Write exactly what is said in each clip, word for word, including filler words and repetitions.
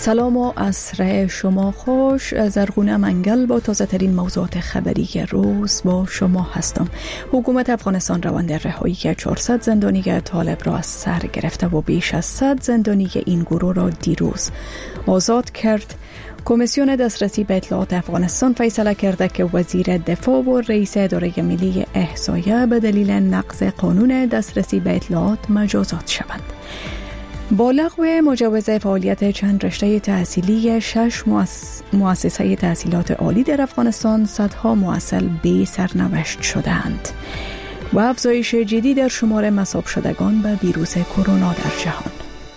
سلام و عصر شما خوش. زرغونه منگل با تازه ترین موضوعات خبری روز با شما هستم. حکومت افغانستان روند رهایی چهارصد زندانی طالب را از سر گرفته و بیش از صد زندانی این گروه را دیروز آزاد کرد. کمیسیون دسترسی به اطلاعات افغانستان فیصله کرده که وزیر دفاع و رئیس اداره ملی احصایه به دلیل نقض قانون دسترسی به اطلاعات مجازات شوند. با لغو مجوز فعالیت چند رشته تحصیلی شش مؤسسه تحصیلات عالی در افغانستان، صدها معسل بی سرنوشت شدند و افزایش جدی در شمار مصاب شدگان به ویروس کرونا در جهان.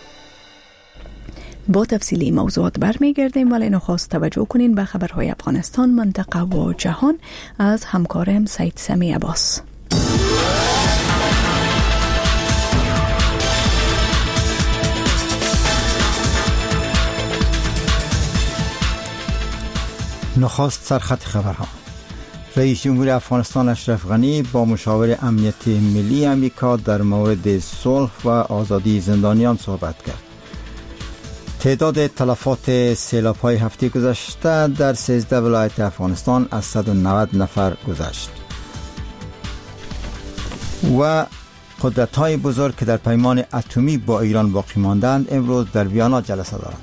با تفصیلی موضوعات برمیگردیم، ولی نخست توجه کنین به خبرهای افغانستان، منطقه و جهان از همکارم سید سمی عباس. نخست سرخط خبرها. رئیس جمهور افغانستان اشرف غنی با مشاور امنیت ملی امریکا در مورد صلح و آزادی زندانیان صحبت کرد. تعداد تلفات سیلاب‌های هفته گذشته در سیزده ولایت افغانستان از صد و نود نفر گذشت. و قدرت‌های بزرگ که در پیمان اتمی با ایران باقی ماندند امروز در ویانا جلسه دارند.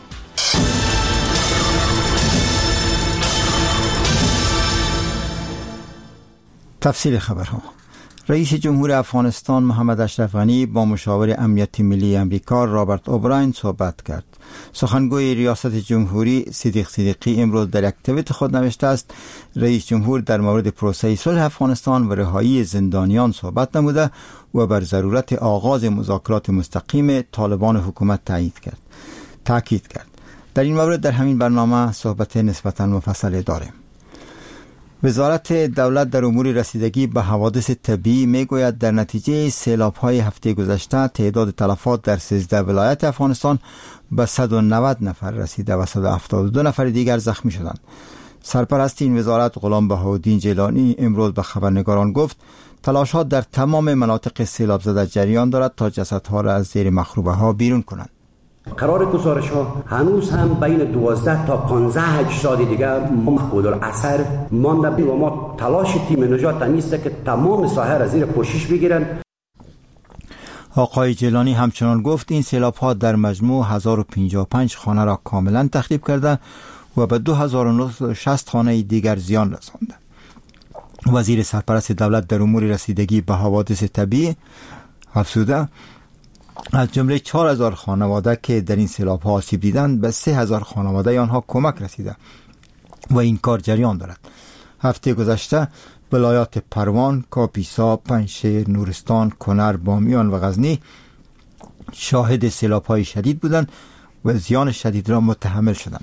تفصیل خبرها. رئیس جمهور افغانستان محمد اشرف غنی با مشاور امنیت ملی امریکا رابرت اوبراین صحبت کرد. سخنگوی ریاست جمهوری صدیق صدیقی امروز در یک توییت خود نوشته است رئیس جمهور در مورد پروسه صلح افغانستان و رهایی زندانیان صحبت نموده و بر ضرورت آغاز مذاکرات مستقیم طالبان حکومت تأکید کرد. تأکید کرد. در این مورد در همین برنامه صحبت نسبتاً مفصل داریم. وزارت دولت در امور رسیدگی به حوادث طبیعی میگوید در نتیجه سیلاب‌های هفته گذشته تعداد تلفات در سیزده ولایت افغانستان به صد و نود نفر رسیده و صد و هفتاد و دو نفر دیگر زخمی شدند. سرپرست این وزارت غلام بهاءالدین جیلانی امروز به خبرنگاران گفت تلاشات در تمام مناطق سیلاب زده جریان دارد تا جسدها را از زیر مخروبه ها بیرون کنند. قرار گزارش ها هنوز هم بین دوازده تا پانزده اجساد دیگر مفقود الاثر مانده و ما تلاش تیم نجات نیست که تمام ساحه را زیر پوشش بگیرن. آقای جیلانی همچنان گفت این سیلاب ها در مجموع هزار و پنجاه و پنج خانه را کاملا تخریب کرده و به دو هزار و نهصد و شصت خانه دیگر زیان رسانده. وزیر سرپرست دولت در امور رسیدگی به حوادث طبیعی افزوده از جمله چهار هزار خانواده که در این سیلاب ها آسیب دیدند به سه هزار خانواده آنها کمک رسیده و این کار جریان دارد. هفته گذشته ولایات پروان، کاپیسا، پنجشیر، نورستان، کنر، بامیان و غزنی شاهد سیلاب های شدید بودند و زیان شدید را متحمل شدند.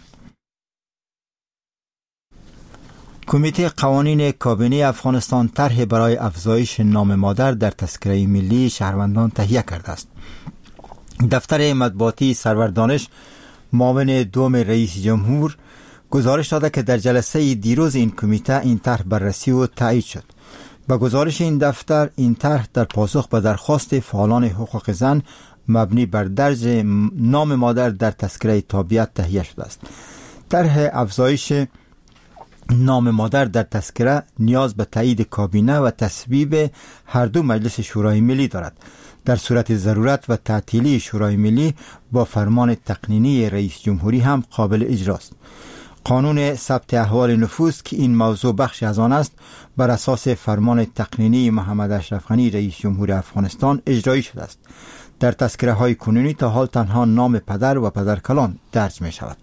کمیته قوانین کابینه افغانستان طرح برای افزایش نام مادر در تذکره ملی شهروندان تهیه کرده است. دفتر مطبوعاتی سرور دانش معاون دوم رئیس جمهور گزارش داده که در جلسه دیروز این کمیته این طرح بررسی و تایید شد. با گزارش این دفتر این طرح در پاسخ به درخواست فعالان حقوق زن مبنی بر درج نام مادر در تذکره تابعیت تهیه شده است. طرح افزایش نام مادر در تذکره نیاز به تایید کابینه و تصویب هر دو مجلس شورای ملی دارد. در صورت ضرورت و تعطیلی شورای ملی با فرمان تقنینی رئیس جمهوری هم قابل اجراست. قانون ثبت احوال نفوس که این موضوع بخش از آن است بر اساس فرمان تقنینی محمد اشرف غنی رئیس جمهور افغانستان اجرایی شده است. در تذکره های کنونی تا حال تنها نام پدر و پدرکلان درج می شود.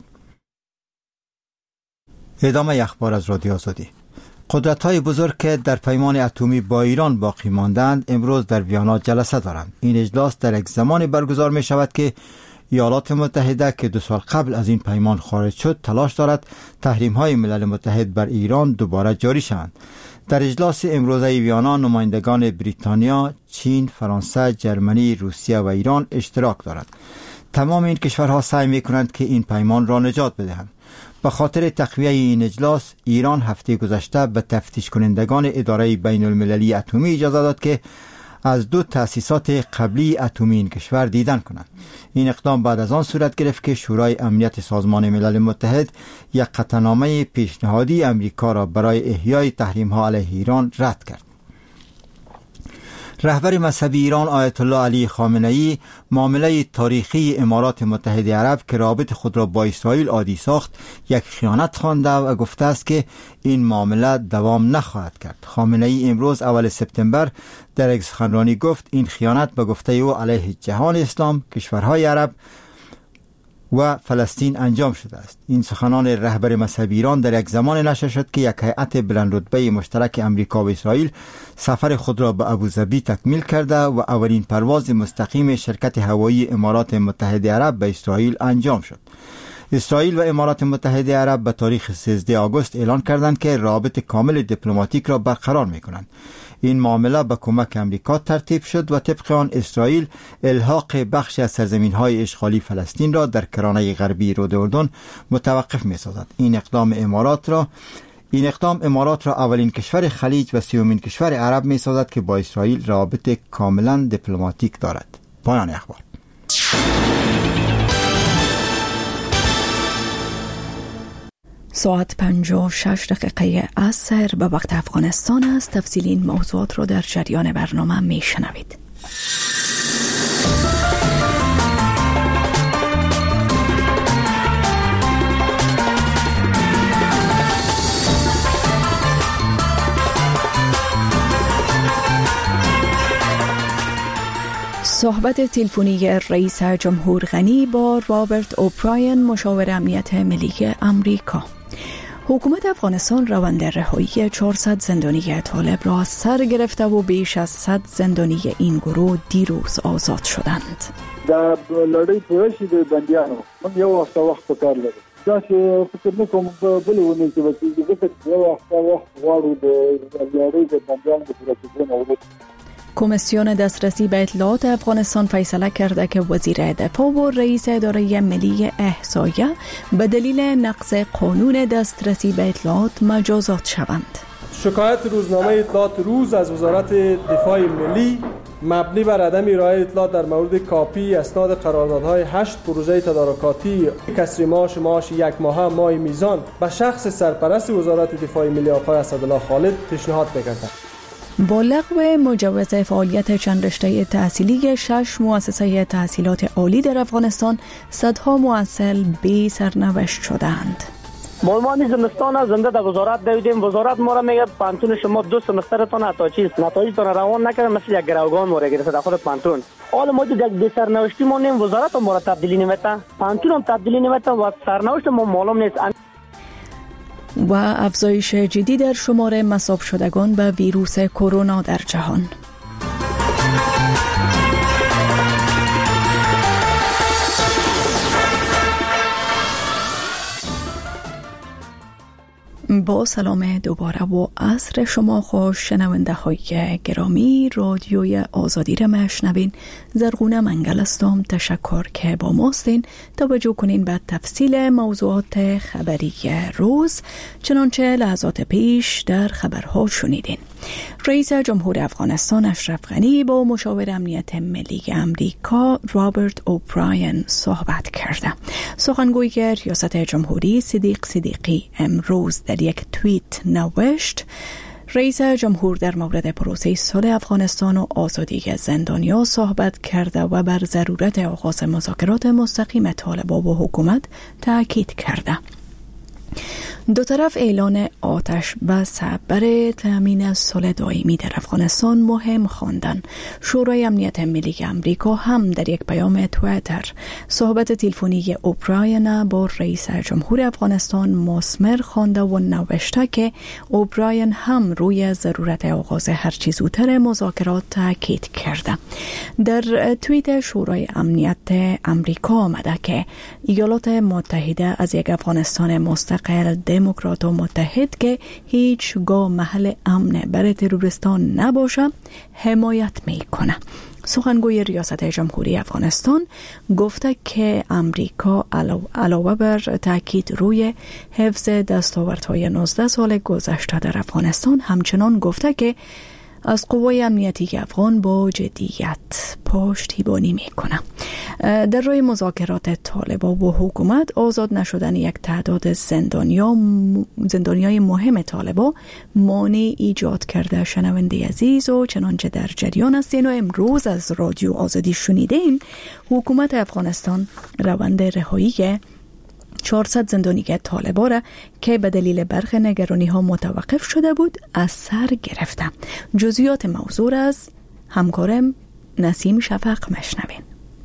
ادامه اخبار از رادیو آزادی. قدرت‌های بزرگ که در پیمان اتمی با ایران باقی ماندند امروز در ویانا جلسه دارند. این اجلاس در یک زمان برگزار می شود که ایالات متحده که دو سال قبل از این پیمان خارج شد تلاش دارد تحریم‌های ملل متحد بر ایران دوباره جاری شوند. در اجلاس امروزه ویانا نمایندگان بریتانیا، چین، فرانسه، جرمنی، روسیه و ایران اشتراک دارند. تمام این کشورها سعی می‌کنند که این پیمان را نجات بدهند. به خاطر تقویه این اجلاس ایران هفته گذشته به تفتیش کنندگان اداره بین المللی اتمی اجازه داد که از دو تأسیسات قبلی اتمی این کشور دیدن کنند. این اقدام بعد از آن صورت گرفت که شورای امنیت سازمان ملل متحد یک قطعنامه پیشنهادی امریکا را برای احیای تحریم‌ها علیه ایران رد کرد. رهبر مذهبی ایران آیت الله علی خامنه‌ای معامله تاریخی امارات متحده عرب که رابط خود را با اسرائیل عادی ساخت یک خیانت خوانده و گفته است که این معامله دوام نخواهد کرد. خامنه‌ای امروز اول سپتامبر در یک سخنرانی گفت این خیانت به گفته او علیه جهان اسلام، کشورهای عرب و فلسطین انجام شده است. این سخنان رهبر مذهبی ایران در یک زمان نشر شد که یک هیئت بلند رتبه مشترک امریکا و اسرائیل سفر خود را به ابوظبی تکمیل کرده و اولین پرواز مستقیم شرکت هوایی امارات متحده عرب به اسرائیل انجام شد. اسرائیل و امارات متحده عرب به تاریخ سیزده آگوست اعلان کردند که رابط کامل دیپلماتیک را برقرار می‌کنند. این معامله به کمک امریکا ترتیب شد و طبق آن اسرائیل الحاق بخش از سرزمین‌های اشغالی فلسطین را در کرانه غربی رود اردن متوقف می‌سازد. این اقدام امارات را این اقدام امارات را اولین کشور خلیج و سومین کشور عرب می‌سازد که با اسرائیل رابط کاملا دیپلماتیک دارد. پایان اخبار. ساعت پنجاه و شش دقیقه عصر به وقت افغانستان است. تفصیل این موضوعات را در جریان برنامه می شنوید. صحبت تلفنی رئیس جمهور غنی با رابرت اوبراین مشاور امنیت ملی امریکا. حکومت افغانستان روند رهایی چهارصد زندانی طالب را سر گرفته و بیش از صد زندانی این گروه دیروز آزاد شدند. در لړۍ پوره شي د بندیانو من یو وخت وخت په کار لري دا چې فکر نه کوم بل ونه چې وکړي ځکه یو وخت وخت غواړو د لړۍ د بندیانو د پوره کېدو. کمیسیون دسترسی به اطلاعات افغانستان فیصله کرده که وزیر دفاع و رئیس اداره ملی احصایه به دلیل نقض قانون دسترسی به اطلاعات مجازات شوند. شکایت روزنامه اطلاعات روز از وزارت دفاع ملی مبنی بر عدم ارائه اطلاعات در مورد کاپی اسناد قراردادهای هشت پروژه تدارکاتی کسری معاش معاش یک ماهه مای میزان به شخص سرپرست وزارت دفاع ملی آقای اسدالله خالد پیشنهاد می‌کرد. با لغو مجوز فعالیت چند رشته تحصیلی شش مؤسسه تحصیلات عالی در افغانستان، صدها محصل بی سرنوشت شدند. معلمان زمستان زنده در وزارت دویدیم. وزارت ما را میگه پانتون شما دو سمسترتون حتی چیز نتایجتون روان نکردن، مثل یک گروگان ما را گرفته در خود پانتون. حالا ما دیگه بی سرنوشتی مونیم، وزارت ما را تبدیلی نمیته، پانتون هم تبدیلی نمیته و سرنوشت ما معلوم نیست. و افزایش جدی در شمار مصاب شدگان به ویروس کرونا در جهان. با سلام دوباره و عصر شما خوش شنونده های گرامی. رادیوی آزادی را میشنوین. زرغونه منگل هستم. تشکر که با ماستین. توجه کنین به تفصیل موضوعات خبری روز چنانچه لحظات پیش در خبرها شنیدین. رئیس جمهور افغانستان اشرف غنی با مشاور امنیت ملی امریکا رابرت اوبراین صحبت کرده. سخنگوی ریاست جمهوری صدیق صدیقی امروز در یک توییت نوشت: رئیس جمهور در مورد پروسه صلح افغانستان و آزادی زندانیان صحبت کرده و بر ضرورت آغاز مذاکرات مستقیم طالبان و حکومت تاکید کرده. دو طرف اعلان آتش بس برای تامین صلح دائمی در افغانستان مهم خواندند. شورای امنیت ملی امریکا هم در یک پیام توییتر صحبت تلفنی اوبراین با رئیس جمهور افغانستان مثمر خوانده و نوشته که اوبراین هم روی ضرورت آغاز هرچه زودتر مذاکرات تاکید کرده. در توییت شورای امنیت امریکا آمده که ایالات متحده از یک افغانستان مستقل دموکرات و متحد که هیچگاه محل امن برای تروریستان نباشه حمایت میکنه. سخنگوی ریاست جمهوری افغانستان گفته که امریکا علاوه بر تاکید روی حفظ دستاوردهای نوزده سال گذشته در افغانستان همچنان گفته که از قوای امنیتی افغان با جدیت پشتیبانی میکنه. در روی مذاکرات طالبان با حکومت، آزاد نشدن یک تعداد زندانیا زندانیای مهم طالبان مانع ایجاد کرده. شنونده عزیز، و چنانچه در جریان هستین و امروز از رادیو آزادی شنیدین، حکومت افغانستان روند رهایی چهارصد زندانیگر طالبان را که به دلیل برخی نگرانی ها متوقف شده بود از سر گرفته. جزئیات موضوع از همکارم نسیم شفق مشنوین.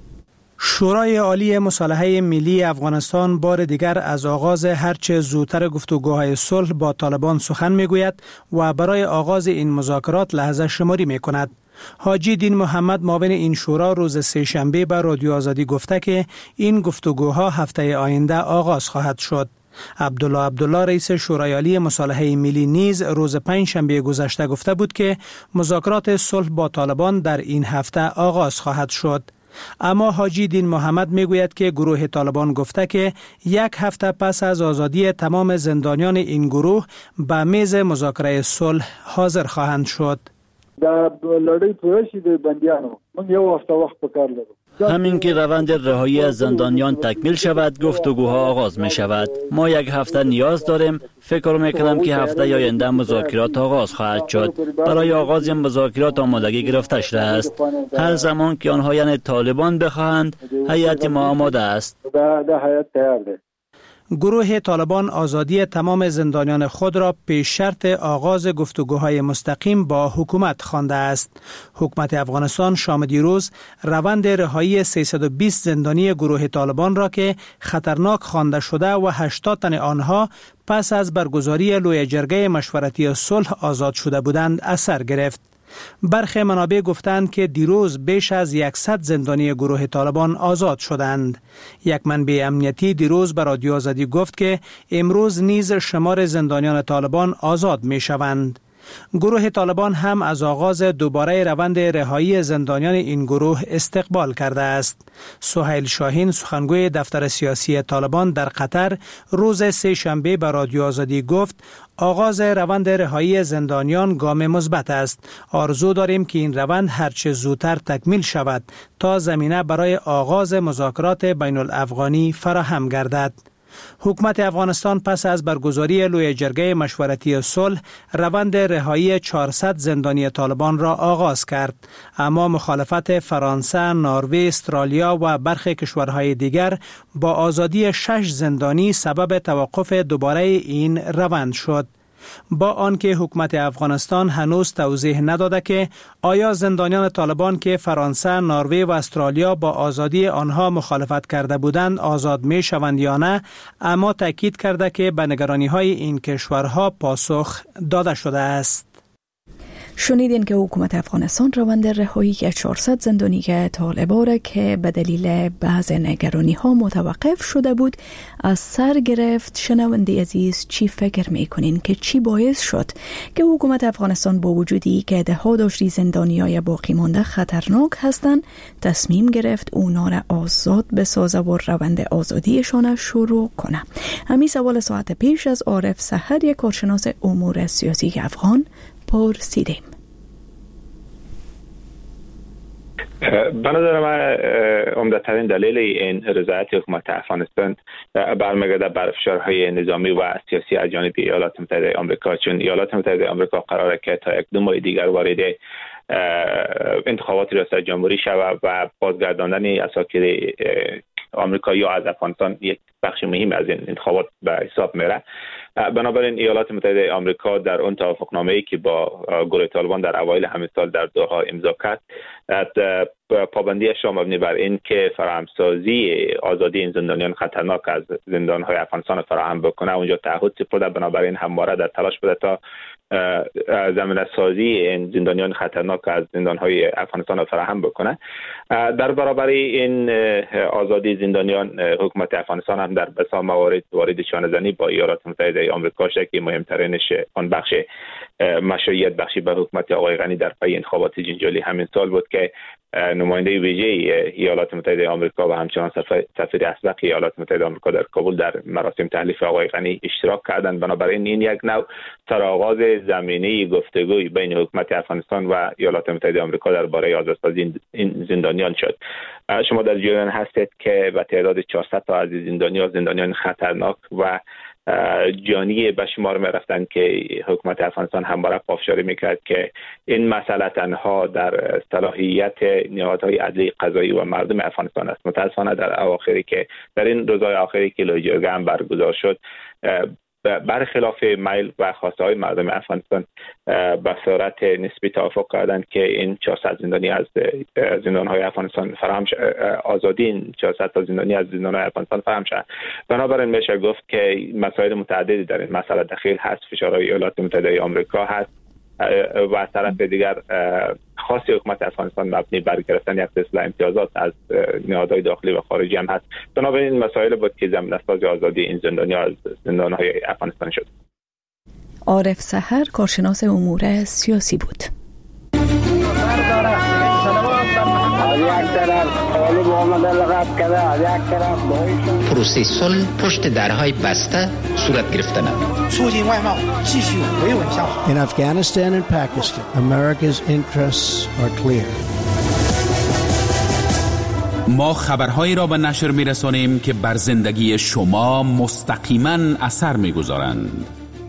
شورای عالی مصالحه ملی افغانستان بار دیگر از آغاز هرچه زودتر گفتگوهای صلح با طالبان سخن میگوید و برای آغاز این مذاکرات لحظه شماری می کند. حاجی دین محمد معاون این شورا روز سه شنبه به رادیو آزادی گفته که این گفتگوها هفته آینده آغاز خواهد شد. عبدالله عبدالله رئیس شورای عالی مصالحه ملی نیز روز پنج شنبه گذشته گفته بود که مذاکرات صلح با طالبان در این هفته آغاز خواهد شد. اما حاجی دین محمد میگوید که گروه طالبان گفته که یک هفته پس از آزادی تمام زندانیان این گروه به میز مذاکره صلح حاضر خواهند شد. در لړۍ پوره شي د بندیانو موږ یو هفته وخت پکار لرو. همین که روند رهایی از زندانیان تکمیل شود، گفتگوها آغاز می شود. ما یک هفته نیاز داریم. فکر می کنم که هفته آینده مذاکرات آغاز خواهد شد. برای آغاز این مذاکرات آمادگی گرفته شده است. هر زمان که آنها یعنی طالبان بخواهند، هیئت ما آماده است. ده هیئت تیار ده. گروه طالبان آزادی تمام زندانیان خود را پیش شرط آغاز گفتگوهای مستقیم با حکومت خوانده است. حکومت افغانستان شام دیروز روند رهایی سیصد و بیست زندانی گروه طالبان را که خطرناک خوانده شده و هشتاد تن آنها پس از برگزاری لوی جرگه مشورتی صلح آزاد شده بودند از سر گرفت. برخی منابع گفتند که دیروز بیش از صد زندانی گروه طالبان آزاد شدند. یک منبع امنیتی دیروز به رادیو آزادی گفت که امروز نیز شمار زندانیان طالبان آزاد می شوند. گروه طالبان هم از آغاز دوباره روند رهایی زندانیان این گروه استقبال کرده است. سهیل شاهین سخنگوی دفتر سیاسی طالبان در قطر روز سه شنبه به رادیو آزادی گفت آغاز روند رهایی زندانیان گام مثبت است. آرزو داریم که این روند هرچه زودتر تکمیل شود تا زمینه برای آغاز مذاکرات بین الافغانی فراهم گردد. حکومت افغانستان پس از برگزاری لوی جرگه مشورتی صلح روند رهایی چهارصد زندانی طالبان را آغاز کرد، اما مخالفت فرانسه، نروژ، استرالیا و برخی کشورهای دیگر با آزادی شش زندانی سبب توقف دوباره این روند شد. با آنکه حکومت افغانستان هنوز توضیح نداده که آیا زندانیان طالبان که فرانسه، نروژ و استرالیا با آزادی آنها مخالفت کرده بودند آزاد می شوند یا نه، اما تاکید کرده که به نگرانی‌های این کشورها پاسخ داده شده است. شنیدین که حکومت افغانستان روند رهایی چهارصد زندانی طالبان را که به دلیل بعض نگرانی ها متوقف شده بود از سر گرفت. شنونده عزیز، چی فکر میکنین که چی باعث شد که حکومت افغانستان با وجودی که ده ها داشتی زندانیای باقی مانده خطرناک هستند تصمیم گرفت اونا را آزاد بسازه و روند آزادیشان شروع کنه؟ همین سوال ساعت پیش از عارف سحر، یک کارشناس امور سیاسی افغان، پرسیدیم. به نظر من عمدترین دلیل این رضایت حکومت افغانستان برمیگرده بر فشارهای نظامی و سیاسی از جانب ایالات متحده آمریکا، چون ایالات متحده آمریکا قراره که تا یک دو ماه دیگر وارد انتخابات ریاست جمهوری شود و بازگرداندن اساکیر آمریکایی از افغانستان یک بخش مهم از این انتخابات به حساب میره. بنابراین ایالات متحده آمریکا در اون توافقنامه‌ای که با گروه طالبان در اوایل همین سال در دوحه امضا کرد، پابندیش مبنی بر این که فراهمسازی آزادی این زندانیان خطرناک از زندان‌های افغانستان فراهم بکنه اونجا تعهد سپرده. بنابراین همواره در تلاش بوده تا زمینه سازی این زندانیان خطرناک از زندان‌های افغانستان فراهم بکنه. در برابر این آزادی زندانیان، حکومت افغانستان هم در بسیار موارد وارد چانه‌زنی با ایالات متحده آمریکا شد که مهمترینش آن بخش مشروعیت بخشی به حکومت آقای غنی در پی انتخابات جنجالی همین سال بود که نماینده ویژه ایالات متحده آمریکا و همچنان سفیر اسبق ایالات متحده آمریکا در کابل در مراسم تحلیف آقای غنی اشتراک کردند. بنابراین این یک نوع سرآغاز زمینه گفتگوی بین حکومت افغانستان و ایالات متحده آمریکا درباره آزادسازی این زندانیان شد. شما در جریان هستید که به تعداد چهارصد تا از زندانیان زندانیان خطرناک و جانی به شمار می رفتند که حکومت افغانستان همواره پافشاری میکرد که این مسئله تنها در صلاحیت نهادهای عدلی قضایی و مردم افغانستان است. متاسفانه در اواخری که در این روزهای آخری که لوجرگه هم برگزار شد، برخلاف میل و خواسته های مردم افغانستان به صورت نسبی توافق کردند که این چهارصد زندانی از زندان های افغانستان فراهم آزادی این چهارصد تا زندانی از زندان های افغانستان فراهم شد. بنابراین میشه گفت که مسائل متعددی در این مسئله دخیل هست. فشارهای ایالات متحده آمریکا هست و از طرف دیگر خاصی حکومت افغانستان مبنی بر گرفتن یک سلسله امتیازات از نهادهای داخلی و خارجی هم هست. بنابراین این مسائل بود که زمینه‌سازی آزادی این زندانیان از زندانهای افغانستان شد. عارف سحر کارشناس امور سیاسی بود. پروسه صلح پشت درهای بسته صورت گرفته نمید. In Afghanistan and Pakistan, America's interests are clear. ما خبرهایی را به نشر می‌رسانیم که بر زندگی شما مستقیما اثر می‌گذارند.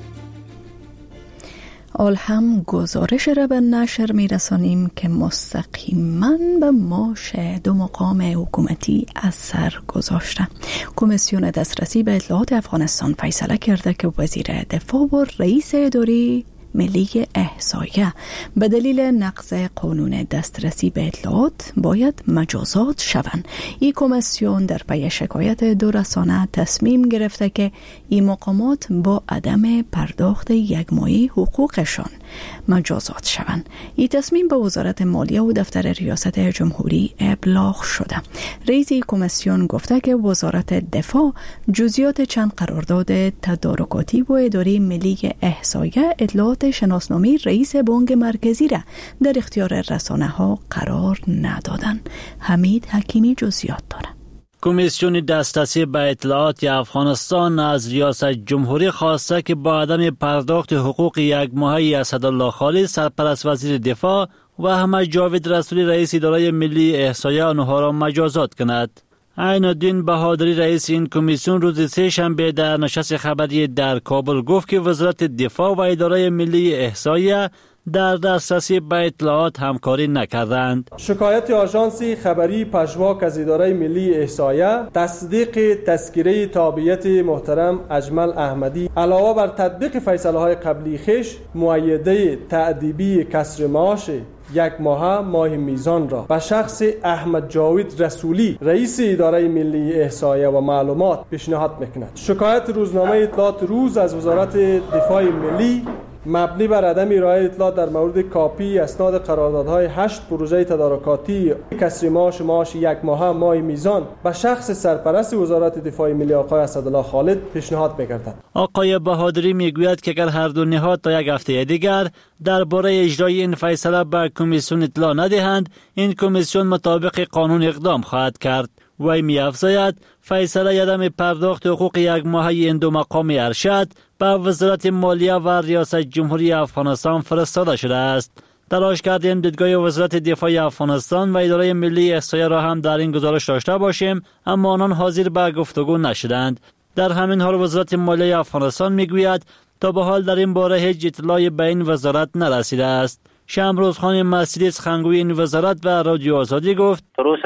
آل هم گزارش را به نشر می رسانیم که مستقیما به معاش دو مقام حکومتی اثر گذاشته. کمیسیون دسترسی به اطلاعات افغانستان فیصله کرده که وزیر دفاع و رئیس اداره ملی احصایه به دلیل نقض قانون دسترسی به اطلاعات باید مجازات شوند. این کمیسیون در پی شکایت دو رسانه تصمیم گرفته که این مقامات با عدم پرداخت یک ماهی حقوقشان مجازات شوند. این تصمیم به وزارت مالیه و دفتر ریاست جمهوری ابلاغ شده. رئیس کمیسیون گفته که وزارت دفاع جزئیات چند قرارداد تدارکاتی و اداره ملی احصایه اطلاعات شناسنامه رئیس بانک مرکزی را در اختیار رسانه ها قرار ندادند. حمید حکیمی جزئیات دارد. کمیسیون دسترسی به اطلاعات افغانستان از ریاست جمهوری خواسته که با عدم پرداخت حقوق یک ماهه اسدالله خالد سرپرست وزیر دفاع و احمد جاوید رسولی رئیس اداره ملی احصایه آنها را مجازات کند. عین الدین بهادری رئیس این کمیسیون روز سه شنبه در نشست خبری در کابل گفت که وزارت دفاع و اداره ملی احصایه در دسترسی به اطلاعات همکاری نکردند. شکایت آژانس خبری پژواک از اداره ملی احصایه تصدیق تذکره تابعیت محترم اجمل احمدی علاوه بر تطبیق فیصله های قبلی خش مؤیده تأدیبی کسر معاش یک ماه ماه میزان را به شخص احمد جاوید رسولی رئیس اداره ملی احصایه و معلومات پیشنهاد میکند. شکایت روزنامه اطلاعات روز از وزارت دفاع ملی مبنی بر عدم ارائه اطلاعات در مورد کاپی اسناد قراردادهای هشت پروژه تدارکاتی کسری معاش معاش یک ماه ماه میزان به شخص سرپرست وزارت دفاع ملی آقای اسدالله خالد پیشنهاد می‌کردند. آقای بهادری میگوید که اگر هر دو نهاد تا یک هفته دیگر درباره اجرای این فیصله به کمیسیون اطلاع ندهند، این کمیسیون مطابق قانون اقدام خواهد کرد. وی می‌افزاید فیصله عدم پرداخت حقوق یک ماهه این دو مقام ارشد به وزارت مالیه و ریاست جمهوری افغانستان فرستاده شده است. تلاش کردیم دیدگاه وزارت دفاع افغانستان و اداره ملی احصایه را هم در این گزارش داشته باشیم، اما آنان حاضر به گفتگو نشدند. در همین حال وزارت مالیه افغانستان میگوید تا به حال در این باره هیچ اطلاعی به این وزارت نرسیده است. شمروز خان مسیدی سخنگوی این وزارت به رادیو آزادی گفت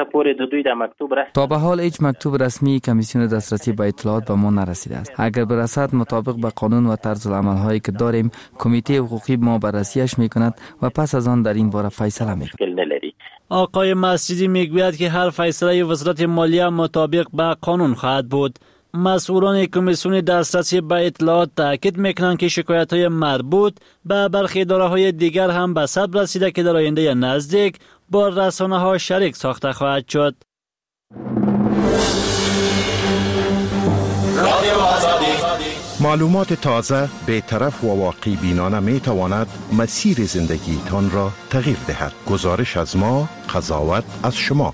تا به حال هیچ مکتوب رسمی کمیسیون دسترسی به اطلاعات به ما نرسیده است. اگر برسد مطابق به قانون و طرز العمل هایی که داریم کمیته حقوقی ما بررسیش میکند و پس از آن در این باره فیصله میکند. آقای مسیدی میگوید که هر فیصله وزارت مالیه مطابق به قانون خواهد بود. مسئولان کمیسیون دسترسی به اطلاعات تاکید میکنند که شکایت‌های مربوط به برخی اداره‌های دیگر هم به ثبت رسیده که در آینده نزدیک با رسانه‌ها شریک ساخته خواهد شد. معلومات تازه، بی‌طرف و واقعی بینانه می تواند مسیر زندگیتان را تغییر دهد. گزارش از ما قضاوت از شما.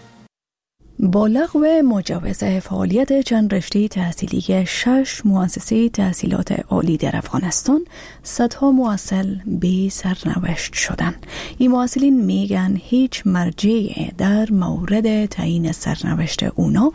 با لغو مجوز فعالیت چند رشته تحصیلی شش مؤسسه تحصیلات عالی در افغانستان، صدها مواصل به سرنوشت شدند. این مواصلین میگن هیچ مرجعی در مورد تعیین سرنوشت اونا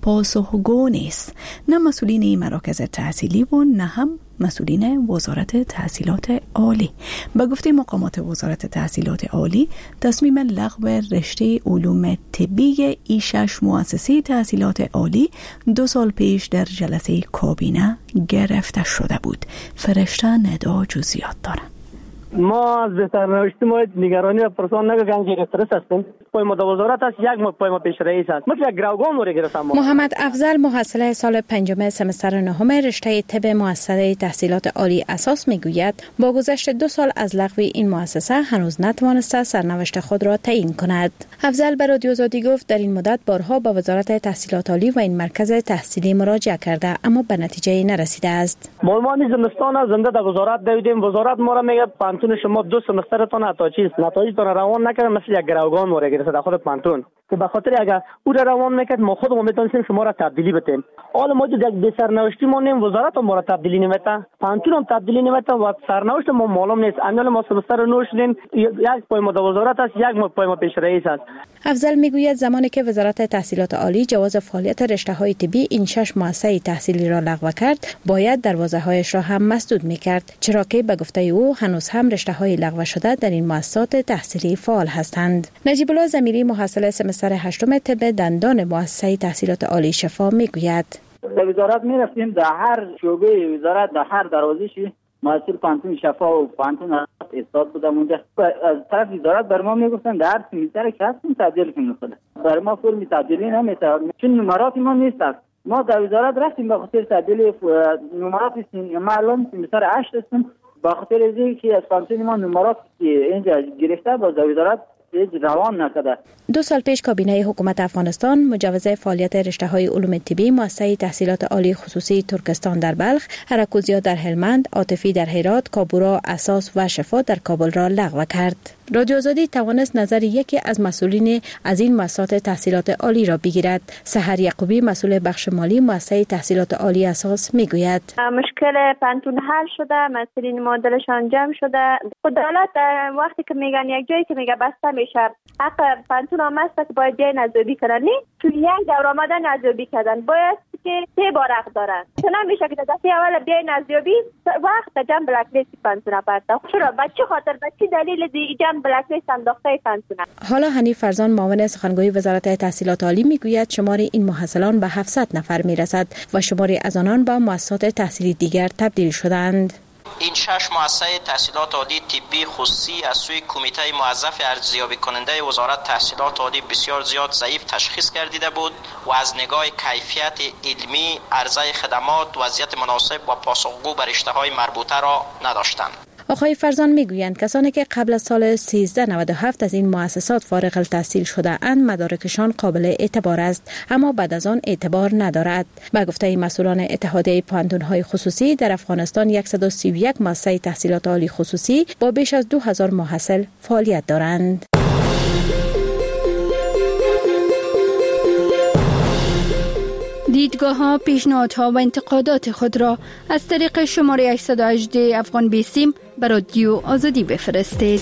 پاسخگو نیست، نه مسئولین مراکز تحصیلی و نه هم مسئولین وزارت تحصیلات عالی. به گفته مقامات وزارت تحصیلات عالی، تصمیم لغو رشته علوم طبی ای شش مؤسسه تحصیلات عالی دو سال پیش در جلسه کابینه گرفته شده بود. فرشته ندا جزئیات داره. ما از سرنوشت ما نگرانی و پرسان نگم که استرس هستیم. پای ما وزارت است، یک ما پای ما پیش رئیس است. مثل یک گروگان موری گرفتم. محمد افضل محصل سال پنجم سمستر نهم رشته طب مؤسسه تحصیلات عالی اساس میگوید با گذشت دو سال از لغو این مؤسسه هنوز نتوانسته سرنوشت خود را تعیین کند. افضل به رادیو آزادی گفت در این مدت بارها به وزارت تحصیلات عالی و این مرکز تحصیلی مراجعه کرده اما به نتیجه نرسیده است. ما ما زمستان زنده در وزارت دویدیم، وزارت ما را میگه پانتون شما دو سمسترتون تا چیز نتایجتون روان نکرد، مثل یک گروگان موری گرفته در خود پانتون که به خاطر اگر او را روان میکرد ما خودمون میتونستیم شما را تبدیلی بدیم. حالا ما یک به سرنوشتی مونیم، وزارت ما را تبدیلی نمیته، پانتون هم تبدیلی نمیته و سرنوشت ما معلوم نیست. امیال ما سمستر نو شدیم، یک پای ما وزارت است، یک ما پای ما پیش رئیس است. افضل میگوید زمانی که وزارت تحصیلات عالی جواز فعالیت رشته‌های طبی این شش مؤسسه تحصیلی را لغو کرد، باید دروازه‌هایش را هم مسدود میکرد، چرا که به گفته او هنوز هم رشته‌های لغو شده در این مؤسسات تحصیلی فعال هستند. نجیب الله ضمیری محصل سمستر هشتم طب دندان مؤسسه تحصیلات عالی شفا میگوید در وزارت میرفتیم، در هر شعبه وزارت در هر دروازه‌ای محصل پانتون شفا و پانتون استاد بودم اونجا. از طرف وزارت بر ما میگفتن در هر سمیستر که هستیم تبدیل کنیم، بر ما فرمی تبدیلی نمیشه چون نمرات ما نیست. ما در وزارت رفتیم به خاطر تبدیل نمرات هستیم، ما الان سمیستر هشت هستیم به خاطر اینکه که از پانتون ما نمرات اینجا گرفته با در وزارت روان نکرده. دو سال پیش کابینه حکومت افغانستان مجوز فعالیت رشته‌های علوم طبی مؤسسه تحصیلات عالی خصوصی ترکستان در بلخ، حرکوزیا در هلمند، عاطفی در هرات، کابورا، اساس و شفا در کابل را لغو کرد. رادیو آزادی توانست نظر یکی از مسئولین از این مؤسسات تحصیلات عالی را بگیرد. سحر یعقوبی مسئول بخش مالی مؤسسه تحصیلات عالی اساس میگوید مشکل پانتون حل شده، مسئولین معادلشان جمع شده. دولت وقتی که میگن یک جایی که میگه بسته میشه حق پانتون هم است که باید جای نزدیکی کنن، نه تو یک دور آمدن نزدیکی کردن باید که سه بار حق دارن. چون میشه که دفعه اول بیای نزدیکی وقت جمع بلک لیست پانتون پرتا. چرا بچه خاطر بچه دلیل دی جمع بلک لیست انداخته پانتون. حالا حنیف فرزان معاون سخنگوی وزارت تحصیلات عالی میگوید شمار این محصلان به هفتصد نفر میرسد و شماری از آنان به مؤسسات تحصیلی دیگر تبدیل شدند. این شش مؤسسه تحصیلات عالی طبی خصوصی از سوی کمیته موظف ارزیابی کننده وزارت تحصیلات عالی بسیار زیاد ضعیف تشخیص گردیده بود و از نگاه کیفیت علمی، عرضه خدمات، وضعیت مناسب و پاسخگو بر رشته‌های مربوطه را نداشتند. آقای فرزان میگویند کسانی که قبل از سال سیزده نود و هفت از این مؤسسات فارغ التحصیل شده اند مدارکشان قابل اعتبار است، اما بعد از آن اعتبار ندارد. به گفته مسئولان اتحادیه پانتون‌های خصوصی در افغانستان صد و سی و یک مؤسسه تحصیلات عالی خصوصی با بیش از دو هزار محصل فعالیت دارند. دیدگاه ها، پیشنهادها و انتقادات خود را از طریق شماره هشتصد و هجده افغان بیسیم به رادیو آزادی بفرستید.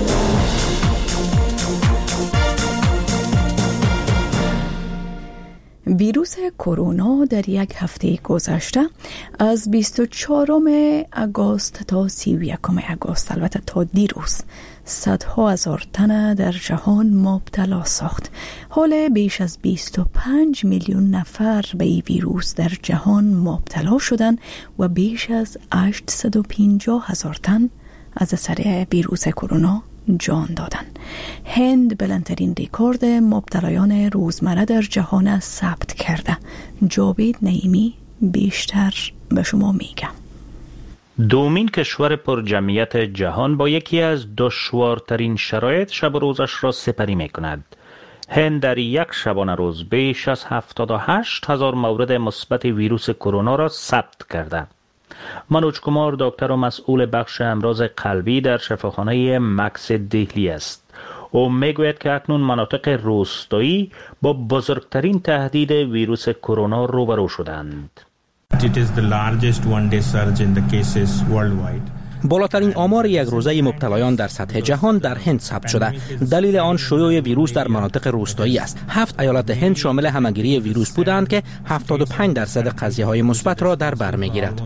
ویروس کرونا در یک هفته گذشته از بیست و چهارم آگوست تا سی و یکم آگوست، البته تا دیروز، صدها هزار تن در جهان مبتلا ساخت. حال بیش از بیست و پنج میلیون نفر به این ویروس در جهان مبتلا شدند و بیش از هشتصد و پنجاه هزار تن از اثر ویروس کرونا جان دادن. هند بلندترین رکورد مبتلایان روزمره در جهان ثبت کرده. جاوید نعیمی بیشتر به شما میگم. دومین کشور پر جمعیت جهان با یکی از دشوارترین شرایط شب و روزش را سپری می کند. هند در یک شبانه روز بیش از هفتاد و هشت هزار مورد مثبت ویروس کرونا را ثبت کرده. منوج کمار دکتر و مسئول بخش امراض قلبی در شفاخانه مکس دهلی است. او میگوید که اکنون مناطق روستایی با بزرگترین تهدید ویروس کرونا روبرو شدند. It is the largest one-day surge in the cases worldwide. بالاترین آمار یک روزه مبتلایان در سطح جهان در هند ثبت شده. دلیل آن شیوع ویروس در مناطق روستایی است. هفت ایالت هند شامل همهگیری ویروس بودند که هفتاد و پنج درصد قضیه های مثبت را در بر میگیرد.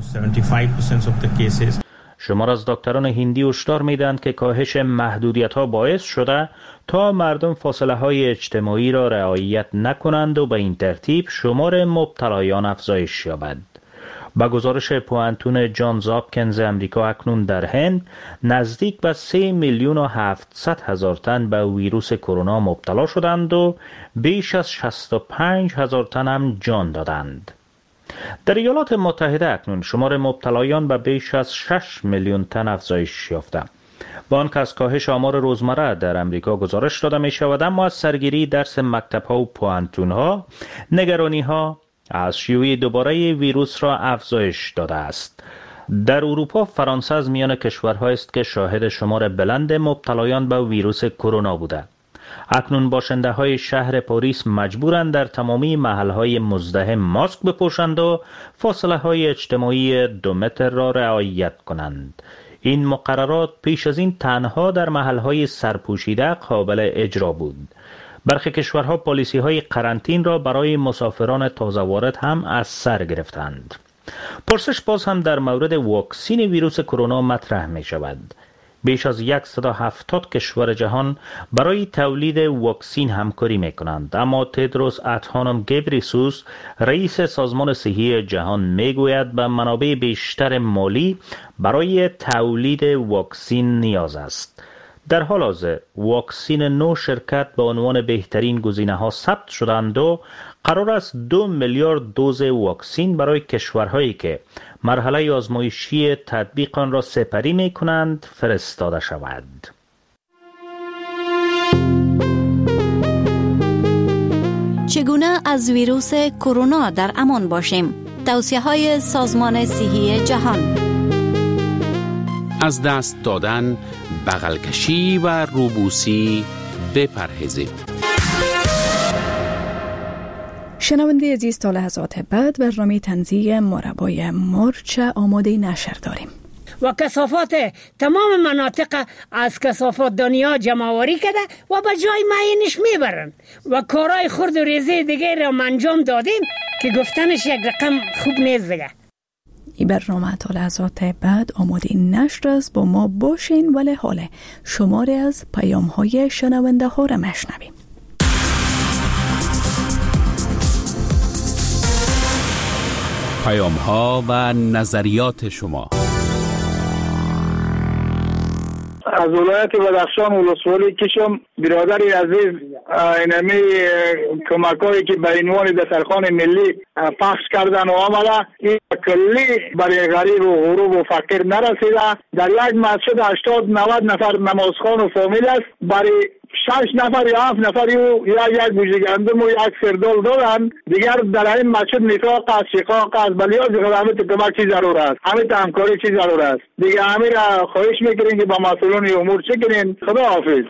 شمار از دکتران هندی هشدار میدهند که کاهش محدودیت ها باعث شده تا مردم فاصله های اجتماعی را رعایت نکنند و به این ترتیب شمار مبتلایان افزایش یابد. با گزارش پوانتون جانز هاپکینز امریکا اکنون در هند نزدیک به سه میلیون و هفتصد هزار تن به ویروس کرونا مبتلا شدند و بیش از شصت و پنج هزار تن هم جان دادند. در ایالات متحده اکنون شمار مبتلایان به بیش از شش میلیون تن افزایش یافته. با آنکه از کاهش آمار روزمره در امریکا گزارش داده می شود، اما از سرگیری درس مکتب ها و پوانتون ها نگرانی ها از شیوع دوباره ویروس را افزایش داده است. در اروپا فرانسه از میان کشورها است که شاهد شمار بلند مبتلایان به ویروس کرونا بوده. اکنون باشنده های شهر پاریس مجبورند در تمامی محل های مزدحم ماسک بپوشند و فاصله های اجتماعی دو متر را رعایت کنند. این مقررات پیش از این تنها در محل های سرپوشیده قابل اجرا بود. برخی کشورها پالیسی های قرنطین را برای مسافران تازه وارد هم از سر گرفتند. پرسش باز هم در مورد واکسین ویروس کرونا مطرح می شود. بیش از صد و هفتاد کشور جهان برای تولید واکسین همکاری می کنند، اما تدروس ادهانوم گبریسوس رئیس سازمان صحی جهان می گوید به منابع بیشتر مالی برای تولید واکسین نیاز است. در حال حاضر واکسین نو شرکت به عنوان بهترین گزینه ها ثبت شدند و قرار است دو میلیارد دوز واکسین برای کشورهایی که مرحله آزمایشی تطبیق آن را سپری می کنند فرستاده شود. چگونه از ویروس کرونا در امان باشیم؟ توصیه های سازمان صحی جهان. از دست دادن، بغل کشی و روبوسی بپرهیزید. شنونده عزیز، تا لحظات بعد برنامه تنزیه مربای مرچ آماده نشر داریم. و کثافات تمام مناطق از کثافات دنیا جمع‌آوری کرده و به جای معینش میبرن و کارهای خرد و ریزی دیگه را انجام دادیم که گفتنش یک رقم خوب نیست دیگه. این برنامه تا لحظات بعد آماده نشر است، با ما باشین. ولی حالا شماره از پیام های شنونده ها را مشنویم. پیام ها و نظریات شما. از ولایت بدخشان ولسوالی کشم، برادری عزیز اینمی کمکایی که به عنوان دسترخوان ملی پخش کردن و آمده، این کلی برای غریب و غروب و فقیر نرسیده. در یک مسجد هشتاد نود نفر نمازخوان و فامیل است، برای شش نفر یا هفت نفر یا یک بوجه گندم و یک سردال دادن. دیگر در این مسجد نفاق است، شقاق است. بلیاز خدمت کمک چی ضرور است، همین همکاری چی ضرور است. دیگر همین را خواهش میکنین که با مسئولان امور چه کنین. خدا حافظ.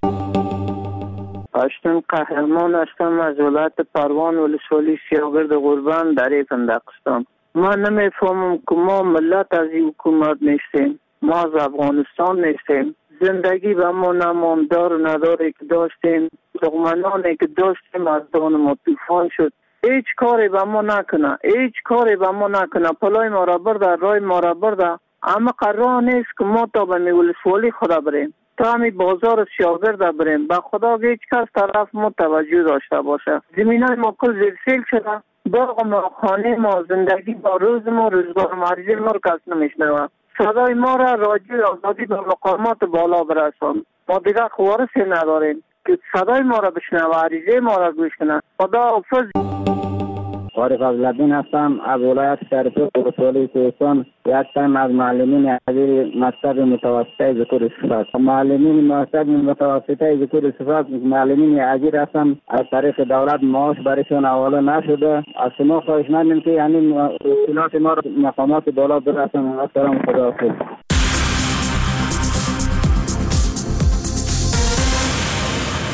اشتم قهرمان هستم از ولایت پروان ولسوالی سیاگرد قربان در پندقستان. ما نمیفهمم که ما ملت از این حکومت نیستیم، ما از افغانستان نیستیم. زندگی به ما نماندار و نداری که داشتیم، دغمنانی که داشتیم از دان ما طوفان شد. هیچ کاری به ما نکنه، هیچ کاری به ما نکنه. پلای ما را برده، رای ما را برده. اما قرار نیست که ما تا به ولسوالی خدا بریم، تا همی بازار سیاگرد بریم. به خدا هیچ کس طرف ما توجه داشته باشه. زمینای ما کل زلزل شده، باغ ما، خانه ما، زندگی با روز ما، روزگار مریضی ما رو کس نمیشنوه. صدای ما را راجع آزادی به مقامات بالا برسان. ما دیگر خوارسی نداریم که صدای ما را بشنوه، عریضه ما را گوش کنه. خدا حافظ. عارف عبدالدین هستم از ولایت شرقی ولسوالی کوهستان. یک تن از معلمین عزیز مکتب متوسطه ذکر صفات. معلمین مکتب متوسطه ذکر صفات معلمین عزیز هستم. از طریق دولت معاش برایشان حواله نشده. از شما خواهش می‌کنم که یعنی اطلاعات ما را مقامات بالا برسانید. السلام خدا حافظ.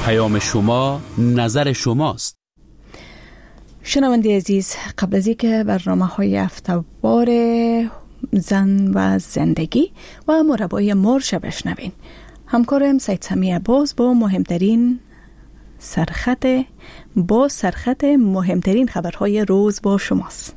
پیام شما نظر شماست. شنونده عزیز، قبل از اینکه برنامه های هفته‌وار زن و زندگی و مربای مرش بشنوین، همکارم سید سمی عباس با مهمترین سرخط با سرخط مهمترین خبرهای روز با شماست.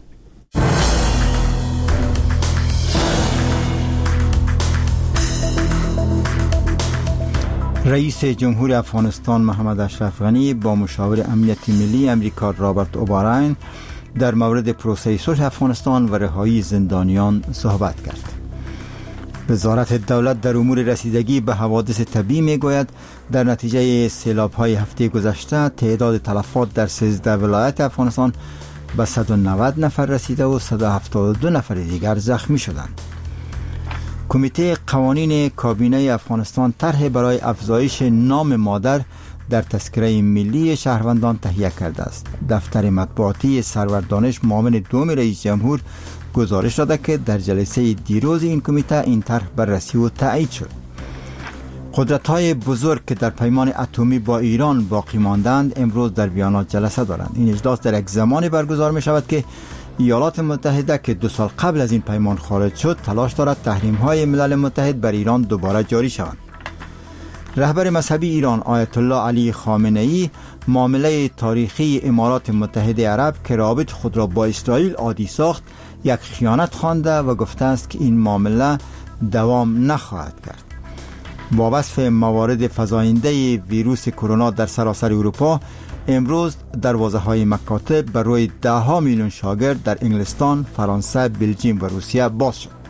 رئیس جمهور افغانستان محمد اشرف غنی با مشاور امنیت ملی امریکا رابرت اوبراین در مورد پروسه صلح افغانستان و رهایی زندانیان صحبت کرد. وزارت دولت در امور رسیدگی به حوادث طبیعی میگوید در نتیجه سیلاب‌های هفته گذشته تعداد تلفات در سیزده ولایت افغانستان به صد و نود نفر رسیده و صد و هفتاد و دو نفر دیگر زخمی شدند. کمیته قوانین کابینه افغانستان طرح برای افزایش نام مادر در تذکره ملی شهروندان تهیه کرده است. دفتر مطبوعاتی سرور دانش معاون دوم رئیس جمهور گزارش داده که در جلسه دیروز این کمیته این طرح بررسی و تایید شد. قدرت‌های بزرگ که در پیمان اتمی با ایران باقی ماندند امروز در ویانا جلسه دارند. این اجلاس در یک زمانی برگزار می شود که ایالات متحده که دو سال قبل از این پیمان خارج شد تلاش دارد تحریم‌های ملل متحد بر ایران دوباره جاری شوند. رهبر مذهبی ایران آیت الله علی خامنه‌ای معامله تاریخی امارات متحده عرب که رابط خود را با اسرائیل عادی ساخت یک خیانت خوانده و گفته است که این معامله دوام نخواهد کرد. با وصف موارد فزاینده ویروس کرونا در سراسر اروپا، امروز دروازه‌های مکاتب بر روی ده ها میلیون شاگرد در انگلستان، فرانسه، بلژیم و روسیه باز شد.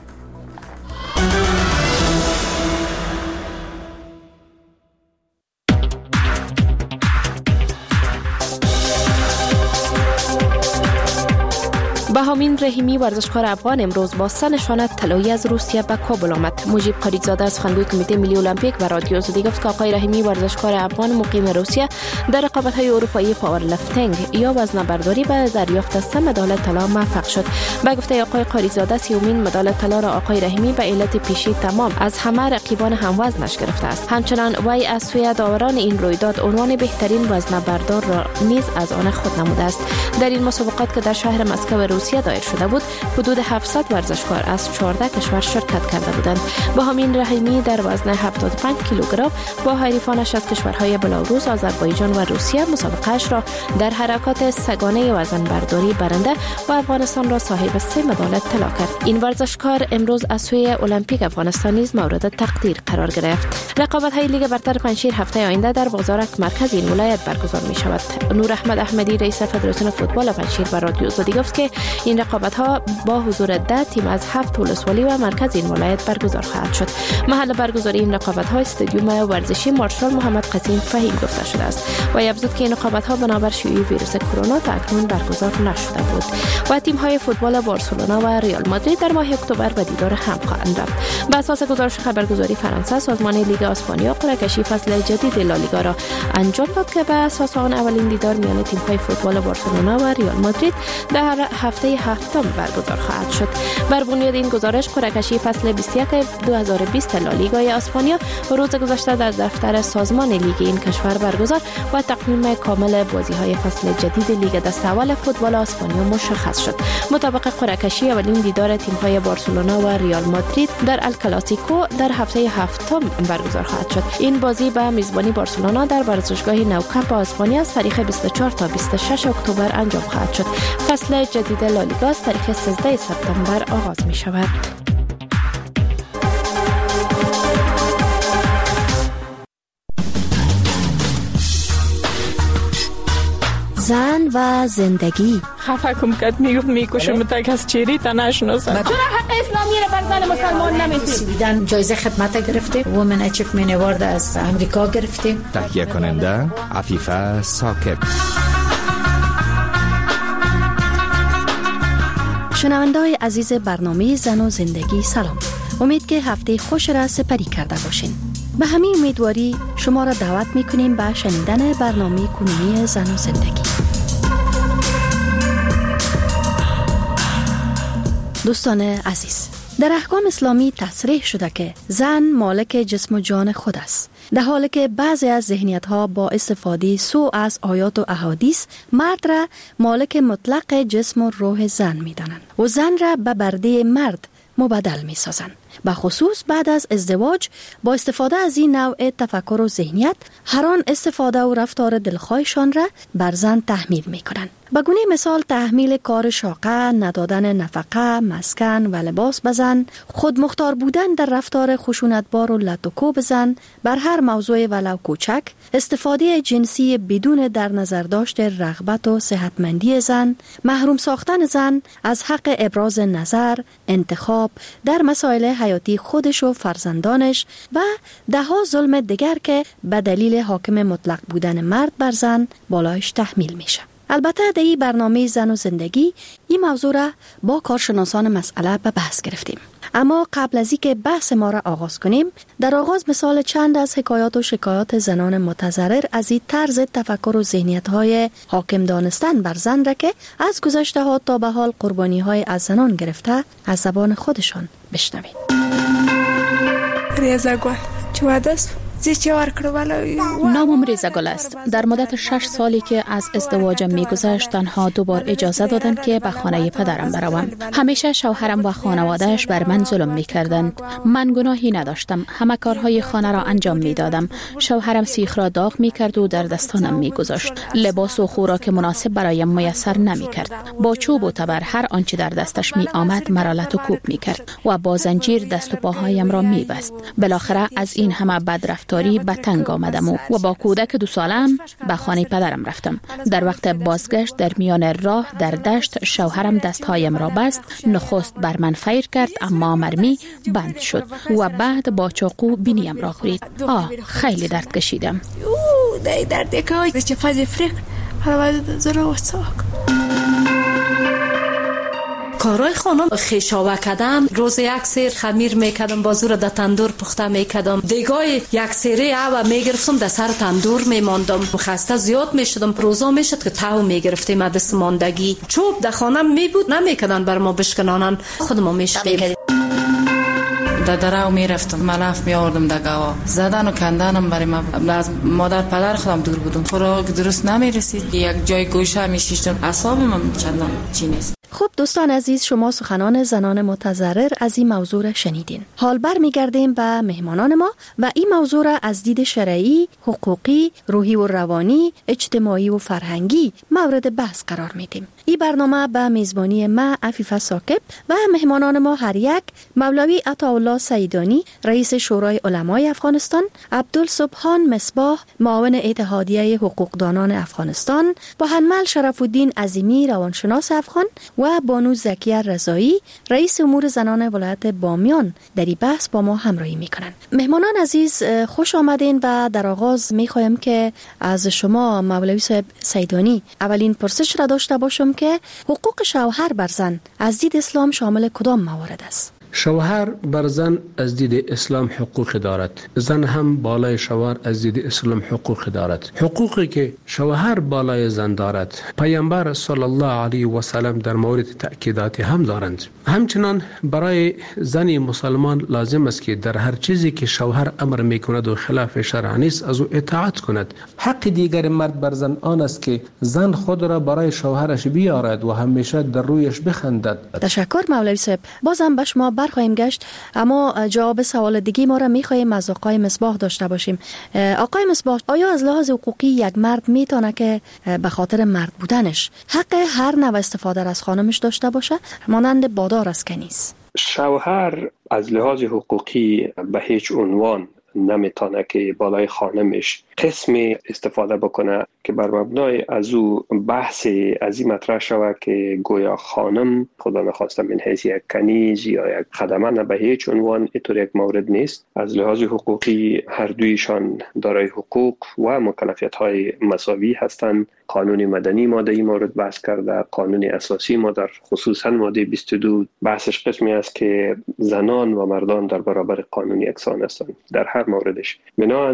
بهامین رحیمی ورزشکار افغان امروز با سه نشانه طلایی از روسیه به کابل آمد. مجیب قریزاده از سخنگوی کمیته ملی المپیک و رادیو آزادی گفت که آقای رحیمی ورزشکار افغان مقیم روسیه در رقابت‌های اروپایی پاورلیفتینگ یا وزنه‌برداری به دریافت سه مدال طلا موفق شد. به گفته آقای قریزاده سیومین مدال طلا را آقای رحیمی به علت پیشی تمام از همه رقیبان هموزنش گرفته است. همچنین وی از سوی داوران این رویداد عنوان بهترین وزنه‌بردار را نیز از آن خود نموده است. در این مسابقات که در شهر مسکو روسیه دایر شده بود، حدود هفتصد ورزشکار از چهارده کشور شرکت کرده بودند. بهامین رحیمی در وزن هفتاد و پنج کیلوگرم با حریفانش از کشورهای بلاروس، آذربایجان و روسیه مسابقه‌اش را در حرکات سگانه وزن برداری برنده و افغانستان را صاحب سه مدال طلا کرد. این ورزشکار امروز از سوی المپیک افغانستان نیز مورد تقدیر قرار گرفت. رقابت‌های لیگ برتر پنجشیر هفته آینده در بازارک مرکز این ولایت برگزار می شود. نور احمد احمدی رئیس فدراسیون فوتبال پنجشیر و رادیو آزادی گفت که این رقابت‌ها با حضور ده تیم از هفت ولسوالی و مرکز این ولایت برگزار خواهد شد. محل برگزاری این رقابت‌ها استادیوم ورزشی مارشال محمد قسیم فهیم گفته شده است و افزود که این رقابت‌ها بنابر شیوع ویروس کرونا تا اکنون برگزار نشده بود و تیم‌های فوتبال بارسلونا و ریال مادرید در ماه اکتبر به دیدار هم خواهند رفت. به اساس گزارش خبرگزاری فرانسه، سازمان لیگ اسپانیا قرعه‌کشی فصل جدید لالیگا را انجام داد که به اساس آن اولین دیدار میان تیم‌های فوتبال بارسلونا و ریال مادرید در هفته هفتم برگزار خواهد شد. بر بنیاد این گزارش قرعه‌کشی فصل بیست و یک دو هزار و بیست لالیگای اسپانیا روز گذشته در دفتر سازمان لیگ این کشور برگزار و تقویم کامل بازی‌های فصل جدید لیگ دسته اول فوتبال اسپانیا مشخص شد. مطابق قرعه‌کشی اولین دیدار تیم‌های بارسلونا و ریال مادرید در الکلاسیکو در هفته هفتم برگزار خواهد شد. این بازی به میزبانی بارسلونا در ورزشگاه نوکامپ اسپانیا از تاریخ بیست و چهار تا بیست و شش اکتبر انجام خواهد شد. فصل جدید لالیگا از تاریخ سیزده سپتامبر آغاز می شود. زن و زندگی. خفه کم کد میگفت میکشم تا کس چیری تا نشناسم. چرا حق اسلامی را بر زن مسلمان نمیتونی؟ جایزه خدمت گرفته، وومن اچیومنت اوارد از امریکا گرفتیم. تهیه کننده عفیفه ساکب. شنونده‌های عزیز برنامه زن و زندگی سلام. امید که هفته خوش را سپری کرده باشین. به همین امیدواری شما را دعوت می‌کنیم به شنیدن برنامه کنونی زن و زندگی. دوستان عزیز، در احکام اسلامی تصریح شده که زن مالک جسم و جان خود است، در حالی که بعضی از ذهنیت‌ها با استفاده سو از آیات و احادیث مرد را مالک مطلق جسم و روح زن می‌دانند و زن را به برده مرد مبدل می‌سازند. به خصوص بعد از ازدواج با استفاده از این نوع تفکر و ذهنیت هر آن استفاده و رفتار دلخواهشان را بر زن تحمیل می‌کنند. به گونه مثال تحمیل کار شاقه، ندادن نفقه، مسکن و لباس به زن، خود مختار بودن در رفتار خشونتبار و لطکو به زن بر هر موضوع ولو کوچک، استفاده جنسی بدون در نظر داشت رغبت و صحتمندی زن، محروم ساختن زن از حق ابراز نظر، انتخاب در مسائل حیاتی خودش و فرزندانش و دهها ظلم دیگر که به دلیل حاکم مطلق بودن مرد بر زن بالایش تحمیل میشه. البته در این برنامه زن و زندگی این موضوع را با کارشناسان مسئله به بحث گرفتیم. اما قبل از اینکه بحث ما را آغاز کنیم، در آغاز مثال چند از حکایات و شکایات زنان متضرر از این طرز تفکر و ذهنیت‌های حاکم دانستن بر زن را که از گذشته ها تا به حال قربانی‌های از زنان گرفته از زبان خودشان بشنوید. ریزه گل چه وادست؟ نامم ریزه گل است. در مدت شش سالی که از ازدواجم میگذشت تنها دو بار اجازه دادند که به خانه پدرم بروم. همیشه شوهرم و خانوادهش بر من ظلم میکردند. من گناهی نداشتم. همه کارهای خانه را انجام میدادم. شوهرم سیخ را داغ میکرد و در دستانم میگذاشت. لباس و خوراک مناسب برایم میسر نمیکرد. با چوب و تبر هر آنچه در دستش می آمد مرا لط و کوب میکرد و با زنجیر دست و پاهایم را میبست. بالاخره از این همه بدرفتاری به تنگ آمدم و, و با کودک دو سالم به خانه پدرم رفتم. در وقت بازگشت در میان راه در دشت شوهرم دستهایم را بست. نخست بر من فیر کرد اما مرمی بند شد و بعد با چاقو بینیم را خورید. آه خیلی درد کشیدم. اوه دای درد که چه فاز فرق حالا زرا وساق کارای خانم خیشاوه کردن، روز یک سیر خمیر میکردم، بازو را در تندور پخته میکردم، دیگای یک سیره او میگرفتم در سر تندور میماندم، خسته زیاد میشدم. روزا میشد که تاو میگرفتیم دست ماندگی. چوب در خانه میبود نمیکردن بر ما بشکنانن، خود ما میشدیم. در دراو میرفتم، ملف میآوردم در گوا، زدن و کندنم برای ما. از مادر پدر خودم دور بودم، خوراک درست نمیرسید، یک جای گوشه میشیشتم، اعصابم چندان چی نیست. خب دوستان عزیز، شما سخنان زنان متضرر از این موضوع را شنیدین. حال برمیگردیم به مهمانان ما و این موضوع را از دید شرعی، حقوقی، روحی و روانی، اجتماعی و فرهنگی مورد بحث قرار میدیم. این برنامه به میزبانی ما عفیفه ثاقب و مهمانان ما هر یک مولوی عطاالله سیدانی رئیس شورای علمای افغانستان، عبدالسبحان مصباح معاون اتحادیه حقوقدانان افغانستان، بهنمل شرف الدین عظیمی روانشناس افغان و بانو زکیه رضایی رئیس امور زنان ولایت بامیان در این بحث با ما همراهی میکنند. مهمانان عزیز خوش آمدین و در آغاز میخوایم که از شما مولوی صاحب سیدانی اولین پرسش را داشته باشم که حقوق شوهر بر زن از دید اسلام شامل کدام موارد است؟ شوهر بر زن از دید اسلام حقوق دارد، زن هم بالای شوهر از دید اسلام حقوق دارد. حقوقی که شوهر بالای زن دارد پیامبر صلی الله علیه و سلم در مورد تأکیداتی هم دارند. همچنان برای زن مسلمان لازم است که در هر چیزی که شوهر امر میکند و خلاف شرع نیست از او اطاعت کند. حق دیگر مرد بر زن آن است که زن خود را برای شوهرش بیارد و همیشه در رویش بخندد. تشکر مولوی صاحب. بازم به شما برخواهیم گشت، اما جواب سوال دیگه ما را میخواهیم از آقای مصباح داشته باشیم. آقای مصباح، آیا از لحاظ حقوقی یک مرد میتونه که به خاطر مرد بودنش حق هر نوع استفاده از خانمش داشته باشه مانند بادار است که نیست؟ شوهر از لحاظ حقوقی به هیچ عنوان نمیتونه که بالای خانمش قسمی استفاده بکنه که بر مبنای از او بحث از این مطرح شود که گویا خانم خدا نخواسته من حیث یک کنیز یا یک خدمه، نه، به هیچ عنوان اینطور یک مورد نیست. از لحاظ حقوقی هر دویشان دارای حقوق و مکلفیت های مساوی هستند. قانون مدنی ماده این مورد بحث کرده، قانون اساسی ما در خصوصا ماده بیست و دو بحثش قسمی است که زنان و مردان در برابر قانون یکسان هستند در هر موردش. بنابراین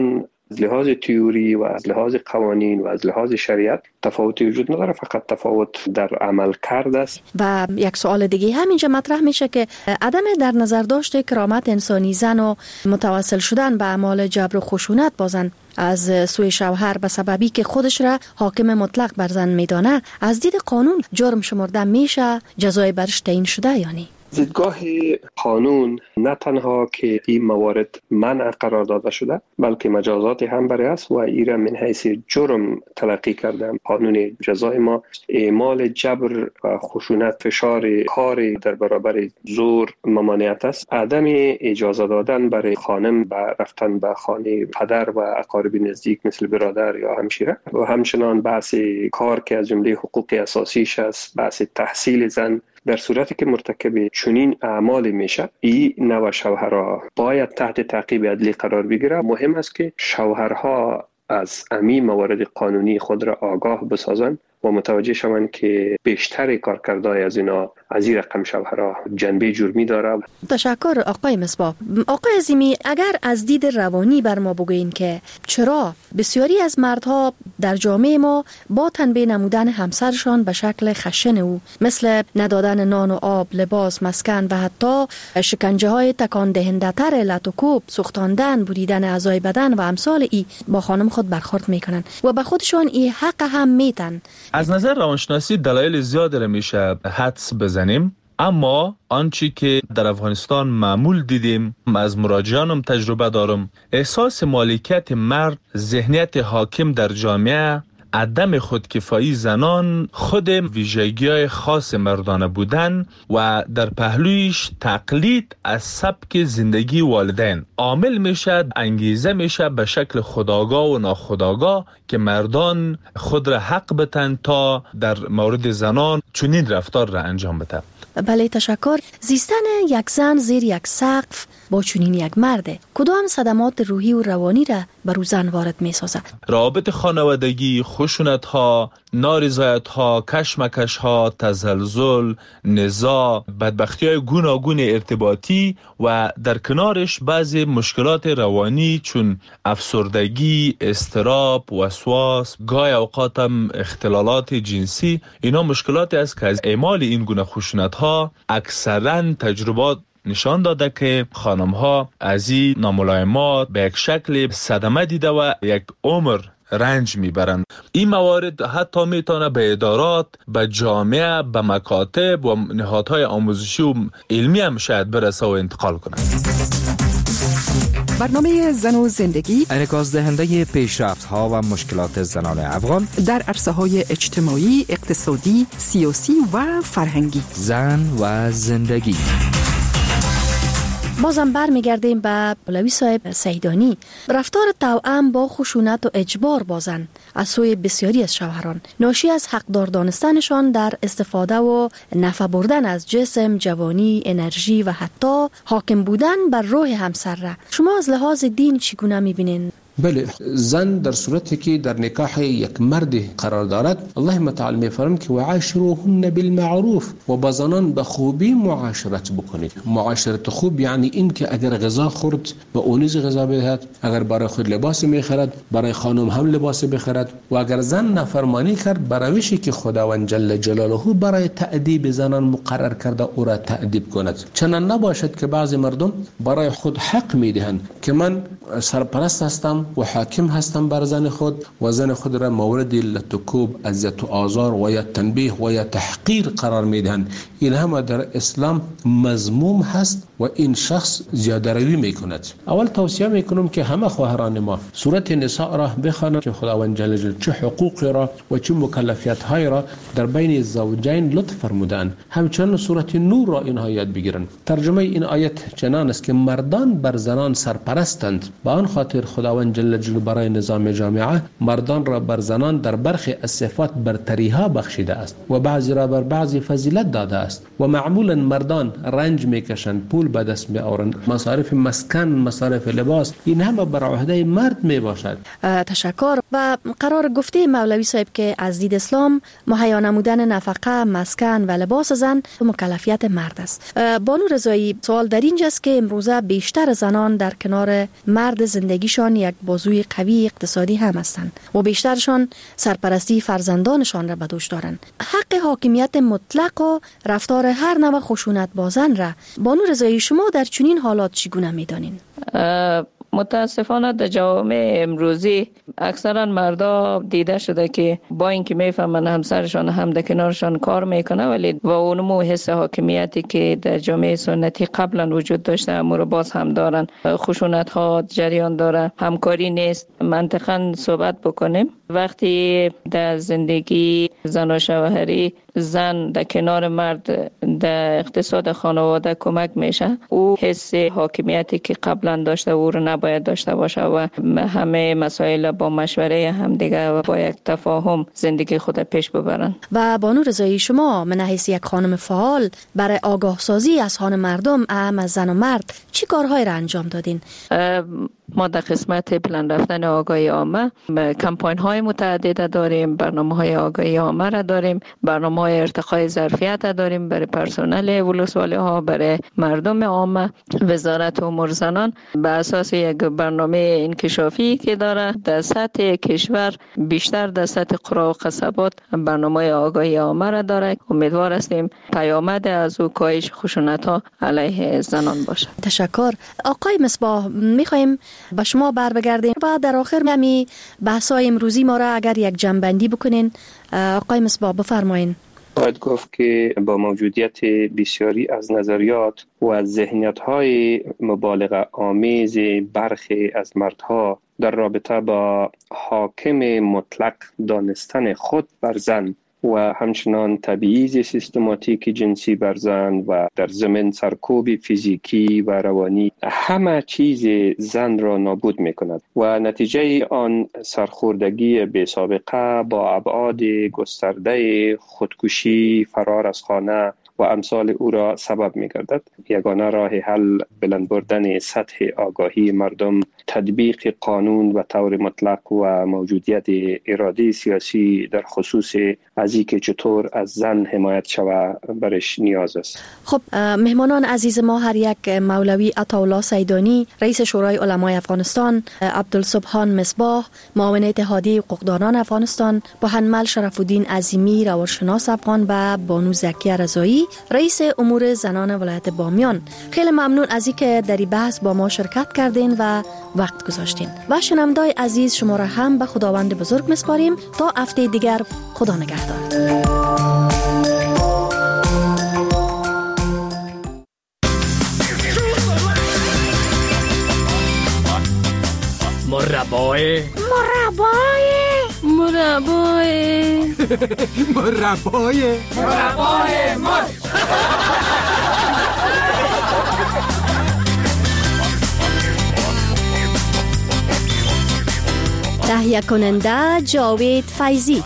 از لحاظ تئوری و از لحاظ قوانین و از لحاظ شریعت تفاوتی وجود نداره، فقط تفاوت در عمل کرده است. و یک سوال دیگه همینجا مطرح میشه که عدم در نظر داشته کرامت انسانی زن و متوسل شدن به اعمال جبر و خشونت با زن از سوی شوهر به سببی که خودش را حاکم مطلق بر زن میدانه از دید قانون جرم شمرده میشه، جزای برش تعیین شده یا نه؟ دیدگاه قانون نه تنها که این موارد منع قرار داده شده بلکه مجازات هم برای است و ایره من حیث جرم تلقی کردن. قانون جزای ما اعمال جبر و خشونت، فشار کار در برابر زور ممانعت است. عدم اجازه دادن برای خانم به رفتن به خانه پدر و اقارب نزدیک مثل برادر یا همشیره و همچنان بحث کار که از جمله حقوق اساسیش است، بحث تحصیل زن. در صورتی که مرتکب چنین اعمال میشه، این نوع شوهرها باید تحت تعقیب عدلی قرار بگیره. مهم است که شوهرها از امی موارد قانونی خود را آگاه بسازند و متوجه شوند که بیشتر کارکردهای از اینا از این رقم شوهرها جنبه جرمی داره. تشکر آقای مصباح. آقای عظیمی، اگر از دید روانی بر ما بگوین که چرا بسیاری از مردها در جامعه ما با تنبیه نمودن همسرشان به شکل خشن او مثل ندادن نان و آب، لباس، مسکن و حتی شکنجه های تکان دهنده تر، لط و کوب، سوختاندن، بریدن اعضای بدن و امثال ای با خانم خود برخورد میکنن و به خودشان این حق هم میتن؟ از نظر روانشناسی دلایل زیادی را میشه حدس بزنیم، اما آنچه که در افغانستان معمول دیدیم، از مراجعانم تجربه دارم، احساس مالکیت مرد، ذهنیت حاکم در جامعه، عدم خودکفایی زنان، خود ویژگی‌های خاص مردانه بودن و در پهلویش تقلید از سبک زندگی والدین عامل میشه، انگیزه میشه به شکل خودآگاه و ناخودآگاه که مردان خود را حق بتن تا در مورد زنان چنین رفتار را انجام بده. بله تشکر. زیستن یک زن زیر یک سقف با چنین یک مرده کدام صدمات روحی و روانی را بر زن وارد می سازد؟ روابط خانوادگی، خشونت ها، نارضایت ها، کشمکش ها، تزلزل، نزاع، بدبختی های گوناگون ارتباطی و در کنارش بعضی مشکلات روانی چون افسردگی، اضطراب، وسواس، گاهی اوقات هم اختلالات جنسی، اینا مشکلاتی است که از اعمال این گونه خشونت ها اکثرا تجربات نشان داده که خانم ها از این ناملایمات به یک شکل صدمه دیده و یک عمر رنج میبرند. این موارد حتی میتونه به ادارات، به جامعه، به مکاتب و نهادهای آموزشی و علمی هم شاید برسه و انتقال کنه. برنامه زن و زندگی انعکاس دهنده پیشرفت ها و مشکلات زنان افغان در عرصه های اجتماعی، اقتصادی، سیاسی و فرهنگی. زن و زندگی. بازم بر میگردیم به مولوی صاحب سیدانی. رفتار توأم با خشونت و اجبار با زن از سوی بسیاری از شوهران ناشی از حقدار دانستنشان در استفاده و نفع بردن از جسم، جوانی، انرژی و حتی حاکم بودن بر روح همسر را شما از لحاظ دین چگونه میبینین؟ بله، زن در صورتی که در نکاح یک مرد قرار دارد، الله متعال میفرماید که وعاشروهن بالمعروف و با زنان به خوبی معاشرت بکنید. معاشرت خوب یعنی این که اگر غذا خورد به اونیز غذا بدهد، اگر برای خود لباس میخرد برای خانم هم لباس بخرد و اگر زن نافرمانی کرد بر روشی که خداوند جل جلاله برای تأدیب زنان مقرر کرده او را تأدیب کند. چنان نباشد که بعضی مردم برای خود حق میدهند که من سرپرست هستم و حاکم هستم بر زن خود و زن خود را مورد لطکوب، اذیت و آزار و یا تنبیه و یا تحقیر قرار میدهند. این هم در اسلام مذموم هست و این شخص زیاده روی میکند. اول توصیه میکنم که همه خواهران ما سوره نساء را بخوانند که خداوند جل جلاله چه حقوقی را و چه مکلفیت های را در بین زوجین لطف فرمودند. همچنین سوره نور را اینها یاد بگیرند. ترجمه این آیت چنان است که مردان بر زنان سرپرستند، با آن خاطر خداوند جل جلاله برای نظام جامعه مردان را بر زنان در برخی از صفات برتری ها بخشیده است و بعضی را بر بعضی فضیلت داده است و معمولا مردان رنج میکشند، پول پول به دست می آورند. مصارف مسکن، مصارف لباس، این همه بر عهده مرد می باشد. تشکر. و قرار گفته مولوی صاحب که از دید اسلام مهیا نمودن نفقه، مسکن و لباس زن مکلفیت مرد است. بانو رضایی، سوال در اینجاست که امروزه بیشتر زنان در کنار مرد زندگیشان یک بازوی قوی اقتصادی هم هستند و بیشترشان سرپرستی فرزندانشان را به دوش دارند. حق حاکمیت مطلق و رفتار هر نوع خشونت با زن را بانو رضایی شما در چنین حالات چگونه می‌دانید؟ متاسفانه در جوامع امروزی اکثرا مردا دیده شده که با اینکه میفهمن همسرشان هم در کنارشان کار میکنه ولی و اونمو حس حاکمیتی که در جامعه سنتی قبلا وجود داشته امور باز هم دارن. خشونت ها جریان داره، همکاری نیست. منطقاً صحبت بکنیم، وقتی در زندگی زن و شوهری زن در کنار مرد در اقتصاد خانواده کمک میشه، او حس حاکمیتی که قبلا داشته او رو نباید داشته باشه و همه مسائل با مشوره هم دیگه و با یک تفاهم زندگی خود پیش ببرن. و بانو رضایی شما من حیث یک خانم فعال برای آگاه سازی از حال مردم اهم از زن و مرد چی کارهای را انجام دادین؟ ما در قسمت پلان رفتن آگاهی عامه کمپاین های متعدد داریم، برنامه های آگاهی عامه را داریم، برنامه های ارتقای ظرفیت داریم برای پرسنل ولسوالی ها، برای مردم عامه. وزارت امور زنان به اساس یک برنامه انکشافی که داره در سطح کشور بیشتر در سطح قرا و قصبات برنامه آگاهی عامه را داره. امیدوار هستیم پیامد از او کاهش خشونت ها علیه زنان باشه. تشکر. آقای مصباح، میخوایم به شما بر بگردیم و در آخر همی بحث‌های امروزی ما را اگر یک جنبندی بکنین. آقای مصباح بفرمایین. باید گفت که با موجودیت بسیاری از نظریات و از ذهنیت‌های مبالغه آمیز برخی از مردها در رابطه با حاکم مطلق دانستن خود بر زن و همچنان تبعیض سیستماتیک جنسی بر زن و در ضمن سرکوب فیزیکی و روانی همه چیز زن را نابود می کند و نتیجه آن سرخوردگی بی سابقه با ابعاد گسترده خودکشی، فرار از خانه و امثال او را سبب می گردد. یگانه راه حل بلند بردن سطح آگاهی مردم، تطبیق قانون و طور مطلق و موجودیت اراده سیاسی در خصوص از اینکه چطور از زن حمایت شود برش نیاز است. خب مهمانان عزیز ما هر یک مولوی عطاالله سیدانی رئیس شورای علمای افغانستان، عبدالسبحان مصباح معاون اتحادیه حقوقدانان افغانستان، بوهنمل شرف الدین عظیمی روانشناس افغان و بانو زکیه رضایی رئیس امور زنان ولایت بامیان، خیلی ممنون از اینکه در این بحث با ما شرکت کردین و وقت گذاشتین. و شنوندگان عزیز شما را هم به خداوند بزرگ میسپاریم تا هفته دیگر. خدا نگهدار. مربای مربای مربای مربای مربای مر تهیه کننده جاوید فیضی.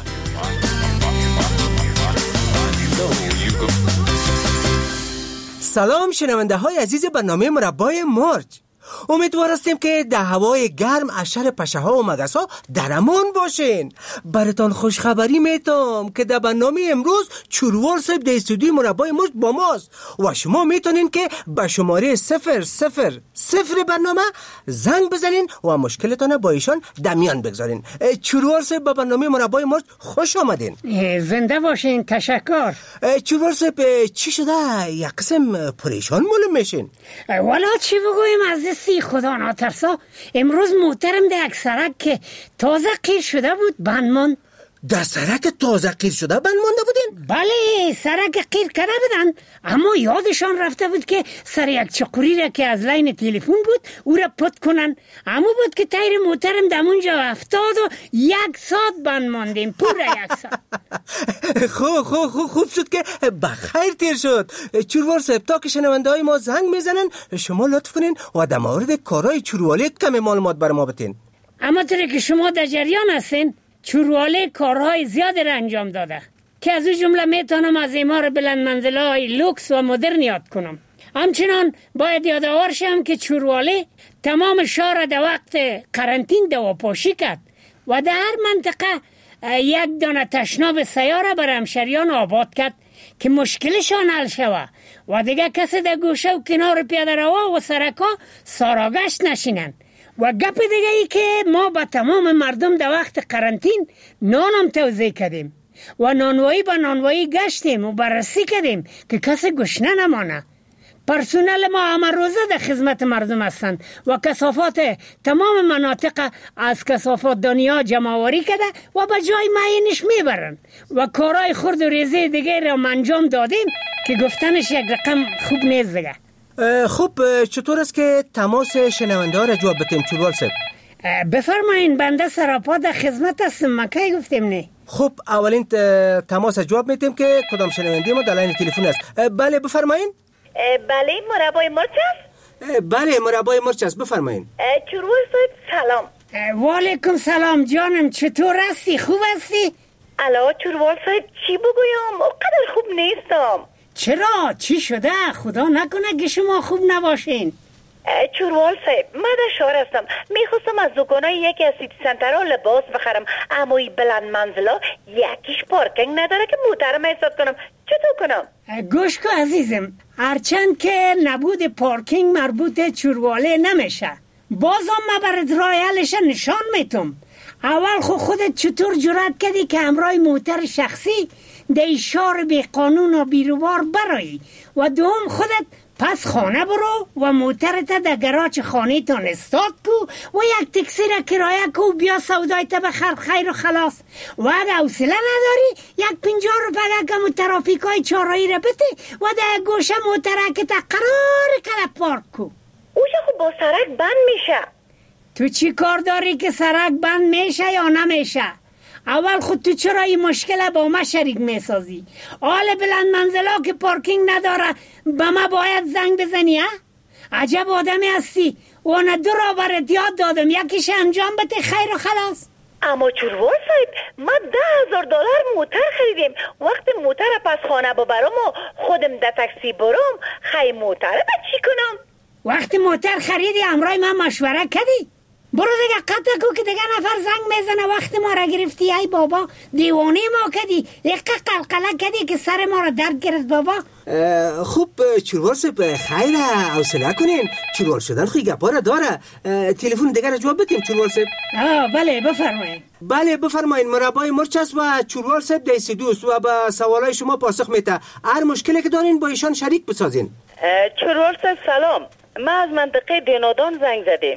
سلام شنونده های عزیز برنامه مربای مرج. امیدوار هستیم که در هوای گرم از شر پشه ها و مگس ها در امان باشین. براتان خوشخبری میتونم که در برنامه امروز چوروار صاحب در استودیوی مربای مرج با ماست و شما میتونین که به شماره صفر صفر صفر برنامه زنگ بزنین و مشکلتان با ایشان در میان بگذارین. چوروار صاحب به برنامه مربای مرج خوش آمدین. زنده باشین. تشکر. چوروار صاحب چی شده یک قسم پریشان معلوم میشین؟ والا چی بگویم از سی خدا ناترسا. امروز محترم ده یک سرک که تازه قیر شده بود بند ماند. در سرک تازه قیر شده بند مانده بودین؟ بله سرک قیر کرده بودن اما یادشان رفته بود که سر یک چقوری را که از لین تلفن بود او را پت کنن. اما بود که تایر محترم دمونجا افتاد و یک ساعت بند ماندیم. پورا یک ساعت. خوب خوب خوب خوب شد که بخیر تیر شد. چوروار صاحب تا که شنونده های ما زنگ میزنن شما لطف کنین و در مورد کارهای چوروالی کم معلومات بر ما بتین. اما طوری که شما در جریان هستین چوروالی کارهای زیادی را انجام داده که از او جمله میتونم از ایمار بلند منزلهای لوکس و مدرن یاد کنم. همچنان باید یادآور شم که چوروالی تمام شهر در وقت قرنطین دواپاشی کرد و در هر منطقه یک دانه تشناب سیاره بر همشریان آباد کرد که مشکلشان حل شود و دیگه کسی در گوشه و کنار پیاده روا و سرکا ساراگشت نشینند. و گپ دیگه ای که ما با تمام مردم در وقت قرنطین نانم توزیع کردیم و نانوایی با نانوایی گشتیم و بررسی کردیم که کسی گشنه نمانه. پرسونل ما همه روزه در خدمت مردم هستند و کثافات تمام مناطق از کثافات دنیا جمع آوری کرده و به جای معینش میبرن و کارهای خرد و ریزی دیگه را انجام دادیم که گفتنش یک رقم خوب نیست دیگه. خب چطور است که تماس شنونده ها را جواب بدیم چوروال صاحب؟ بفرمایین، بنده سراپا در خدمت هستم. مکی گفتیم نه؟ خب اولین تماس جواب میدیم که کدام شنونده ما در لاین تلفن است. بله بفرمایین. بله مربای مرچ است؟ بله مربای مرچ است، بفرمایین. چوروال صاحب سلام. و علیکم سلام جانم، چطور هستی؟ خوب هستی؟ الا چوروال صاحب چی بگویم؟ اونقدر خوب نیستم. چرا؟ چی شده؟ خدا نکنه که شما خوب نباشین. چوروال صاحب من در شهر هستم، میخواستم از دکانای یکی از سیتی سنترها لباس بخرم، اما این بلند منزلا یکیش پارکینگ نداره که موترم ایستاد کنم. چطور کنم؟ گوش کن عزیزم، هرچند که نبود پارکینگ مربوط چورواله نمیشه، بازم من برات راه حلش نشان میتم. اول خود خودت چطور جرأت کردی که همراه موتر شخصی در شهر بی قانون و بیروبار برایی؟ و دوم خودت پس خانه برو و موترت در گراج خانه تان استاد کو و یک تکسی را کرایه کو، بیا سودایت بخر خیر و خلاص. و اگه حوصله نداری یک پنجاه روپیه کم ترافیکای چهارراهی را بده و در گوشه موترک تا قرار کده پارک کو. اوشه خب با سرک بند میشه. تو چی کار داری که سرک بند میشه یا نمیشه؟ اول خود تو چرا این مشکل با ما شریک میسازی؟ آل بلند منزلا که پارکینگ نداره به ما باید زنگ بزنی ها؟ عجب آدمی هستی. وانا دو را برات یاد دادم، یکیش انجام بده خیر و خلاص. اما چوروال صاحب ما ده هزار دلار موتر خریدیم، وقت موتر پس خانه ببرم و خودم در تاکسی برم، خیلی موتر به چی کنم؟ وقتی موتر خریدی امرای من مشوره کردی؟ برو دیگه قطع کو که دیگه نفر زنگ میزنه وقت ما را گرفتی. ای بابا دیوانه ما کردی، یک قلقله کردی که سر ما را درد گرفت بابا. خوب چوروال صاحب خیر حوصله کنین، چوروال شدن خوی گپا را داره. تلفن دیگه را جواب بدیم چوروال صاحب. آه بله بفرمایید. بله بفرمایید. مربای مرچ است و چوروال صاحب دیسی دوست و به سوالای شما پاسخ میده. هر مشکلی که دارین با ایشان شریک بسازین. چوروال صاحب سلام، ما از منطقه دینادان زنگ زدیم.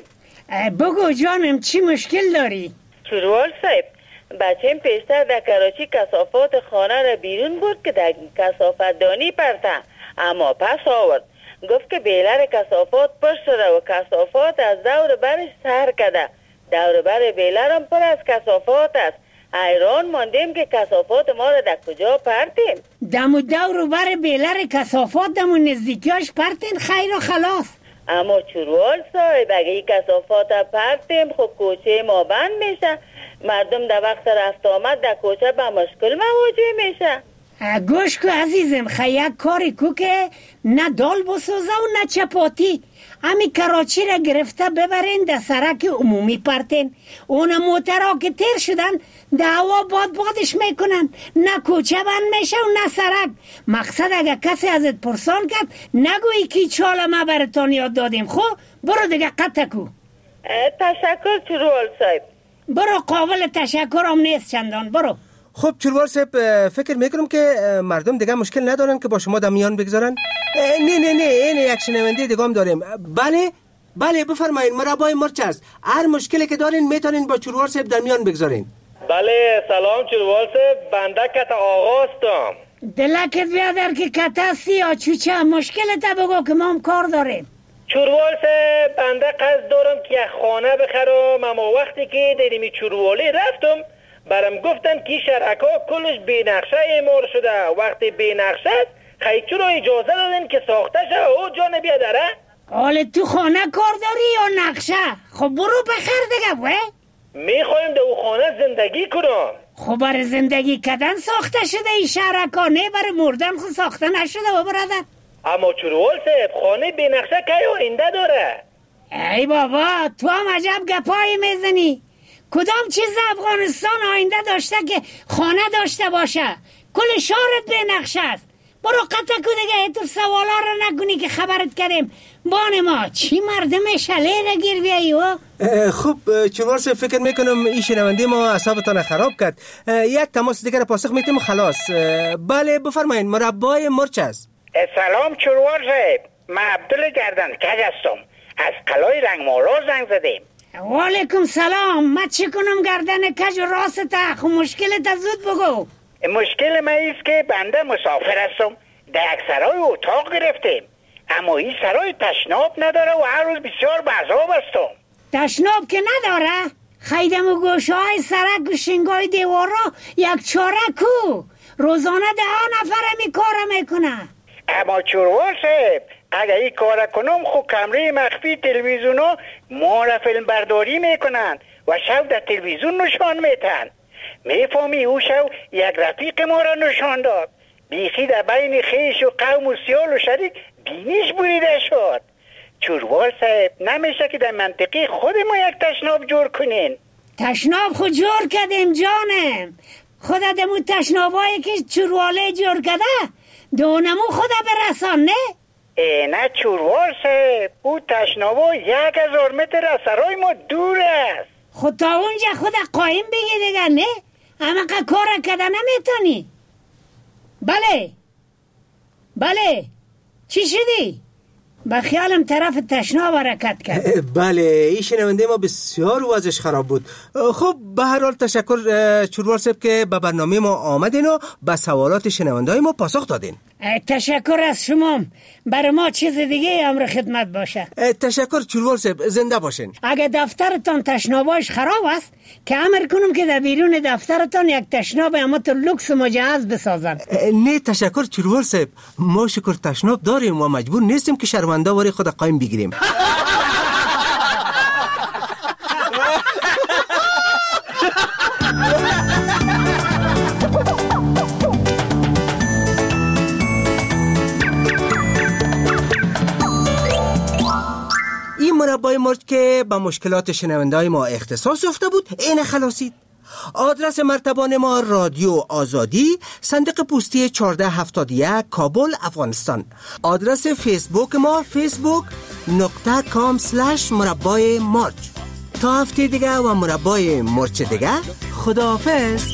بگو جانم چی مشکل داری؟ چوروال صاحب بچیم پیشتر در کراچی کثافات خانه را بیرون برد که در کثافت دانی پرته، اما پس آورد گفت که بیلر کثافات پر شده و کثافات از دور برش سر کده. دور بر بیلر هم پر از کثافات است. حیران ماندیم که کثافات ما را در کجا پرتیم. دم و دور بر بیلر کثافات دم و نزدیکیاش پرتین خیر و خلاص. اما چوروال صاحب اگه این کثافات پرتیم خب کوچه ما بند میشه، مردم در وقت رفت آمد در کوچه به مشکل مواجه میشه. گوش کو عزیزم، خیلی کاری کو که نه دال بسوزه و نه چپاتی. همی کراچی را گرفته ببرین در سرک عمومی پرتین، اون موترها که تیر شدن در هوا باد بادش میکنن، نه کوچه بند میشه و نه سرک. مقصد اگه کسی ازت پرسان کرد نگویی که چاله ما براتان یاد دادیم. خب برو دیگه قطع کو. تشکر چوروال صاحب. برو، قابل تشکر هم نیست چندان. برو. خب چوروال صاحب فکر میکنم که مردم دیگه مشکل ندارن که با شما در میان بگذارن. نه نه نه این یک شنونده دیگه هم داریم. بله بله بفرمایید. مربای مرچ است. هر مشکلی که دارین میتونین با چوروال صاحب در میان بگذارین. بله سلام چوروال صاحب، بنده کت آقا هستم. دلکت بیادر که کت هستی یا چوچه مشکلت بگو که ما هم کار داریم. چوروال صاحب بنده قصد دارم که یک خانه بخرم، اما وقتی که دیدیم چوروالی رفتم برام گفتن که شرکا کلش بی نقشه اعمار شده. وقتی بی نقشه است خیلی چرا اجازه دادن که ساخته شه او جان بیادره؟ حالا تو خانه کار داری یا نقشه؟ خب برو بخر دیگه. وی میخوایم در او خانه زندگی کنم. خب برای زندگی کردن ساخته شده این شرکا، نه برای مردن خود ساخته نشده و برادر. اما چروال صاحب خانه بی نقشه که آینده داره؟ ای بابا تو هم عجب گپایی میزنی. کدام چیز افغانستان آینده داشته که خانه داشته باشه؟ کل شهرت به نقشه است. برو قطع کو دیگه تو سوالا رو نکنی که خبرت کردیم. بان ما چی مردم شلیل گیر بیایی و؟ خب چروال صاحب فکر میکنم این شنونده ما اعصابتان خراب کرد. یک تماس دیگر پاسخ میتیم خلاص. بله بفرمایید مربای مرچ است. سلام چروال صاحب، من عبدال گردن کج هستم، از قلای رنگمالا زنگ زدیم. و علیکم سلام. من چی کنم گردن کج و راسته؟ خب مشکلت زود بگو. مشکل من ایست که بنده مسافر هستم، در یک سرای اتاق گرفتیم، اما این سرای تشناب نداره و هر روز بسیار بعضاب هستم. تشناب که نداره؟ خیدم و گوشه های سرک و شنگای دیوارا یک چاره کو روزانه ده نفره می کار میکنه. اما چروال صاحب اگر این کار کنم خود کمره مخفی تلویزیون ها ما را فیلم برداری میکنن و شب در تلویزیون نشان میتن. میفهمی او شب یک رفیق ما را نشان داد، بیخی در بین خیش و قوم و سیال و شریک بینیش بریده شد. چروال صاحب نمیشه که در منطقه خود ما یک تشناب جور کنین؟ تشناب خود جور کردیم جانم. خدا دمو تشنابایی که چرواله جور کرده دونمو خدا برسان نه؟ ای نه چروال صاحب، او تشنابا یک هزار متر از سرای ما دور است. خود تا اونجا خدا قایم بگی دیگر نه؟ اما که کار کده نمیتونی. بله بله چی شدی؟ با خیالم طرف تشناب حرکت کرد. بله این شنونده ما بسیار وضعش خراب بود. خب به هر حال تشکر چروال صاحب که به برنامه ما آمدین و به سوالات شنونده های ما پاسخ دادین. تشکر از شما. برای ما چیز دیگه امر خدمت باشه. تشکر چروال صاحب، زنده باشین. اگه دفترتان تشناباش خراب است که امر کنم که در بیرون دفترتان یک تشناب اما تو لوکس مجهز بسازن. نه تشکر چروال صاحب، ما شکر تشناب داریم و مجبور نیستیم که شرمنده واری خود قایم بگیریم. این مربای مرچ که با مشکلات شنونده‌های ما اختصاص یافته بود این خلاصید. آدرس مرتبان ما رادیو آزادی، صندوق پستی چهارده هفتاد و یک، کابل، افغانستان. آدرس فیسبوک ما فیسبوک نقطه کام سلش مربای مرچ. تا هفته دیگه و مربای مرچ دیگه، خداحافظ.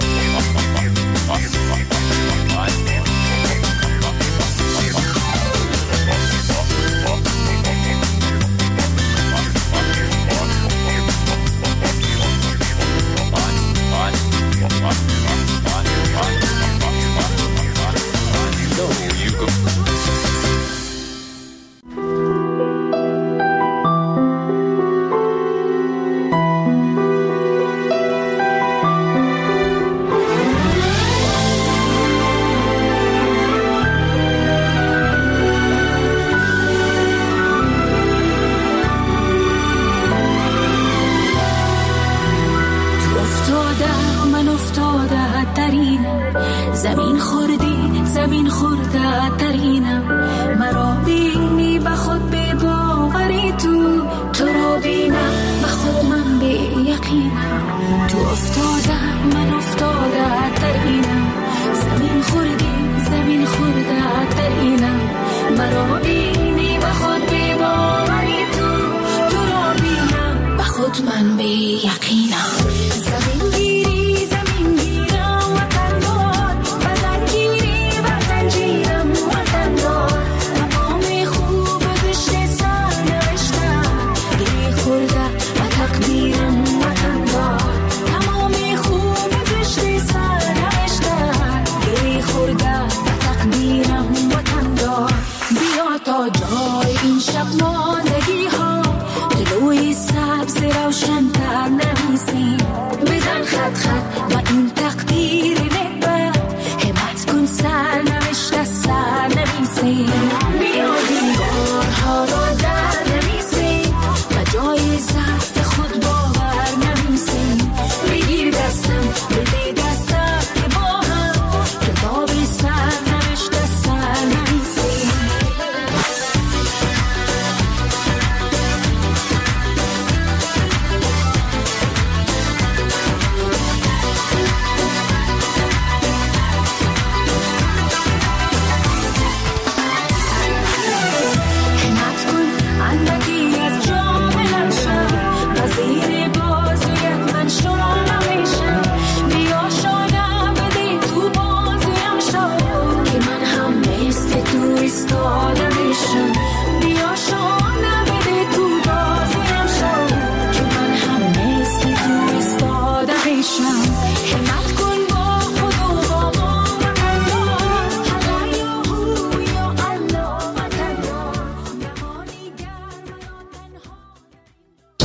زمین خوردی زمین خورده ترینم، مرا بینی به خود به باوری، تو تو را بینم به خود من به یقینم. تو افتاده من افتاده ترینم، زمین خوردی زمین خورده ترینم، مرا بینی به خود به باوری، تو تو را بینم به خود من به یقینم. زمین گیری زمین گیرم وطن دار، وطن گیری وطن جیرم وطن دار، تمام خوب زشت سر نوشتم، گیری خورده و تقدیرم وطن دار، تمام خوب زشت سر نوشتم، گیری خورده و تقدیرم وطن دار. بیا تا جای این شب ماندگی ها، دلوی سبز روشن تر نمیزیم، بزن خط خط و این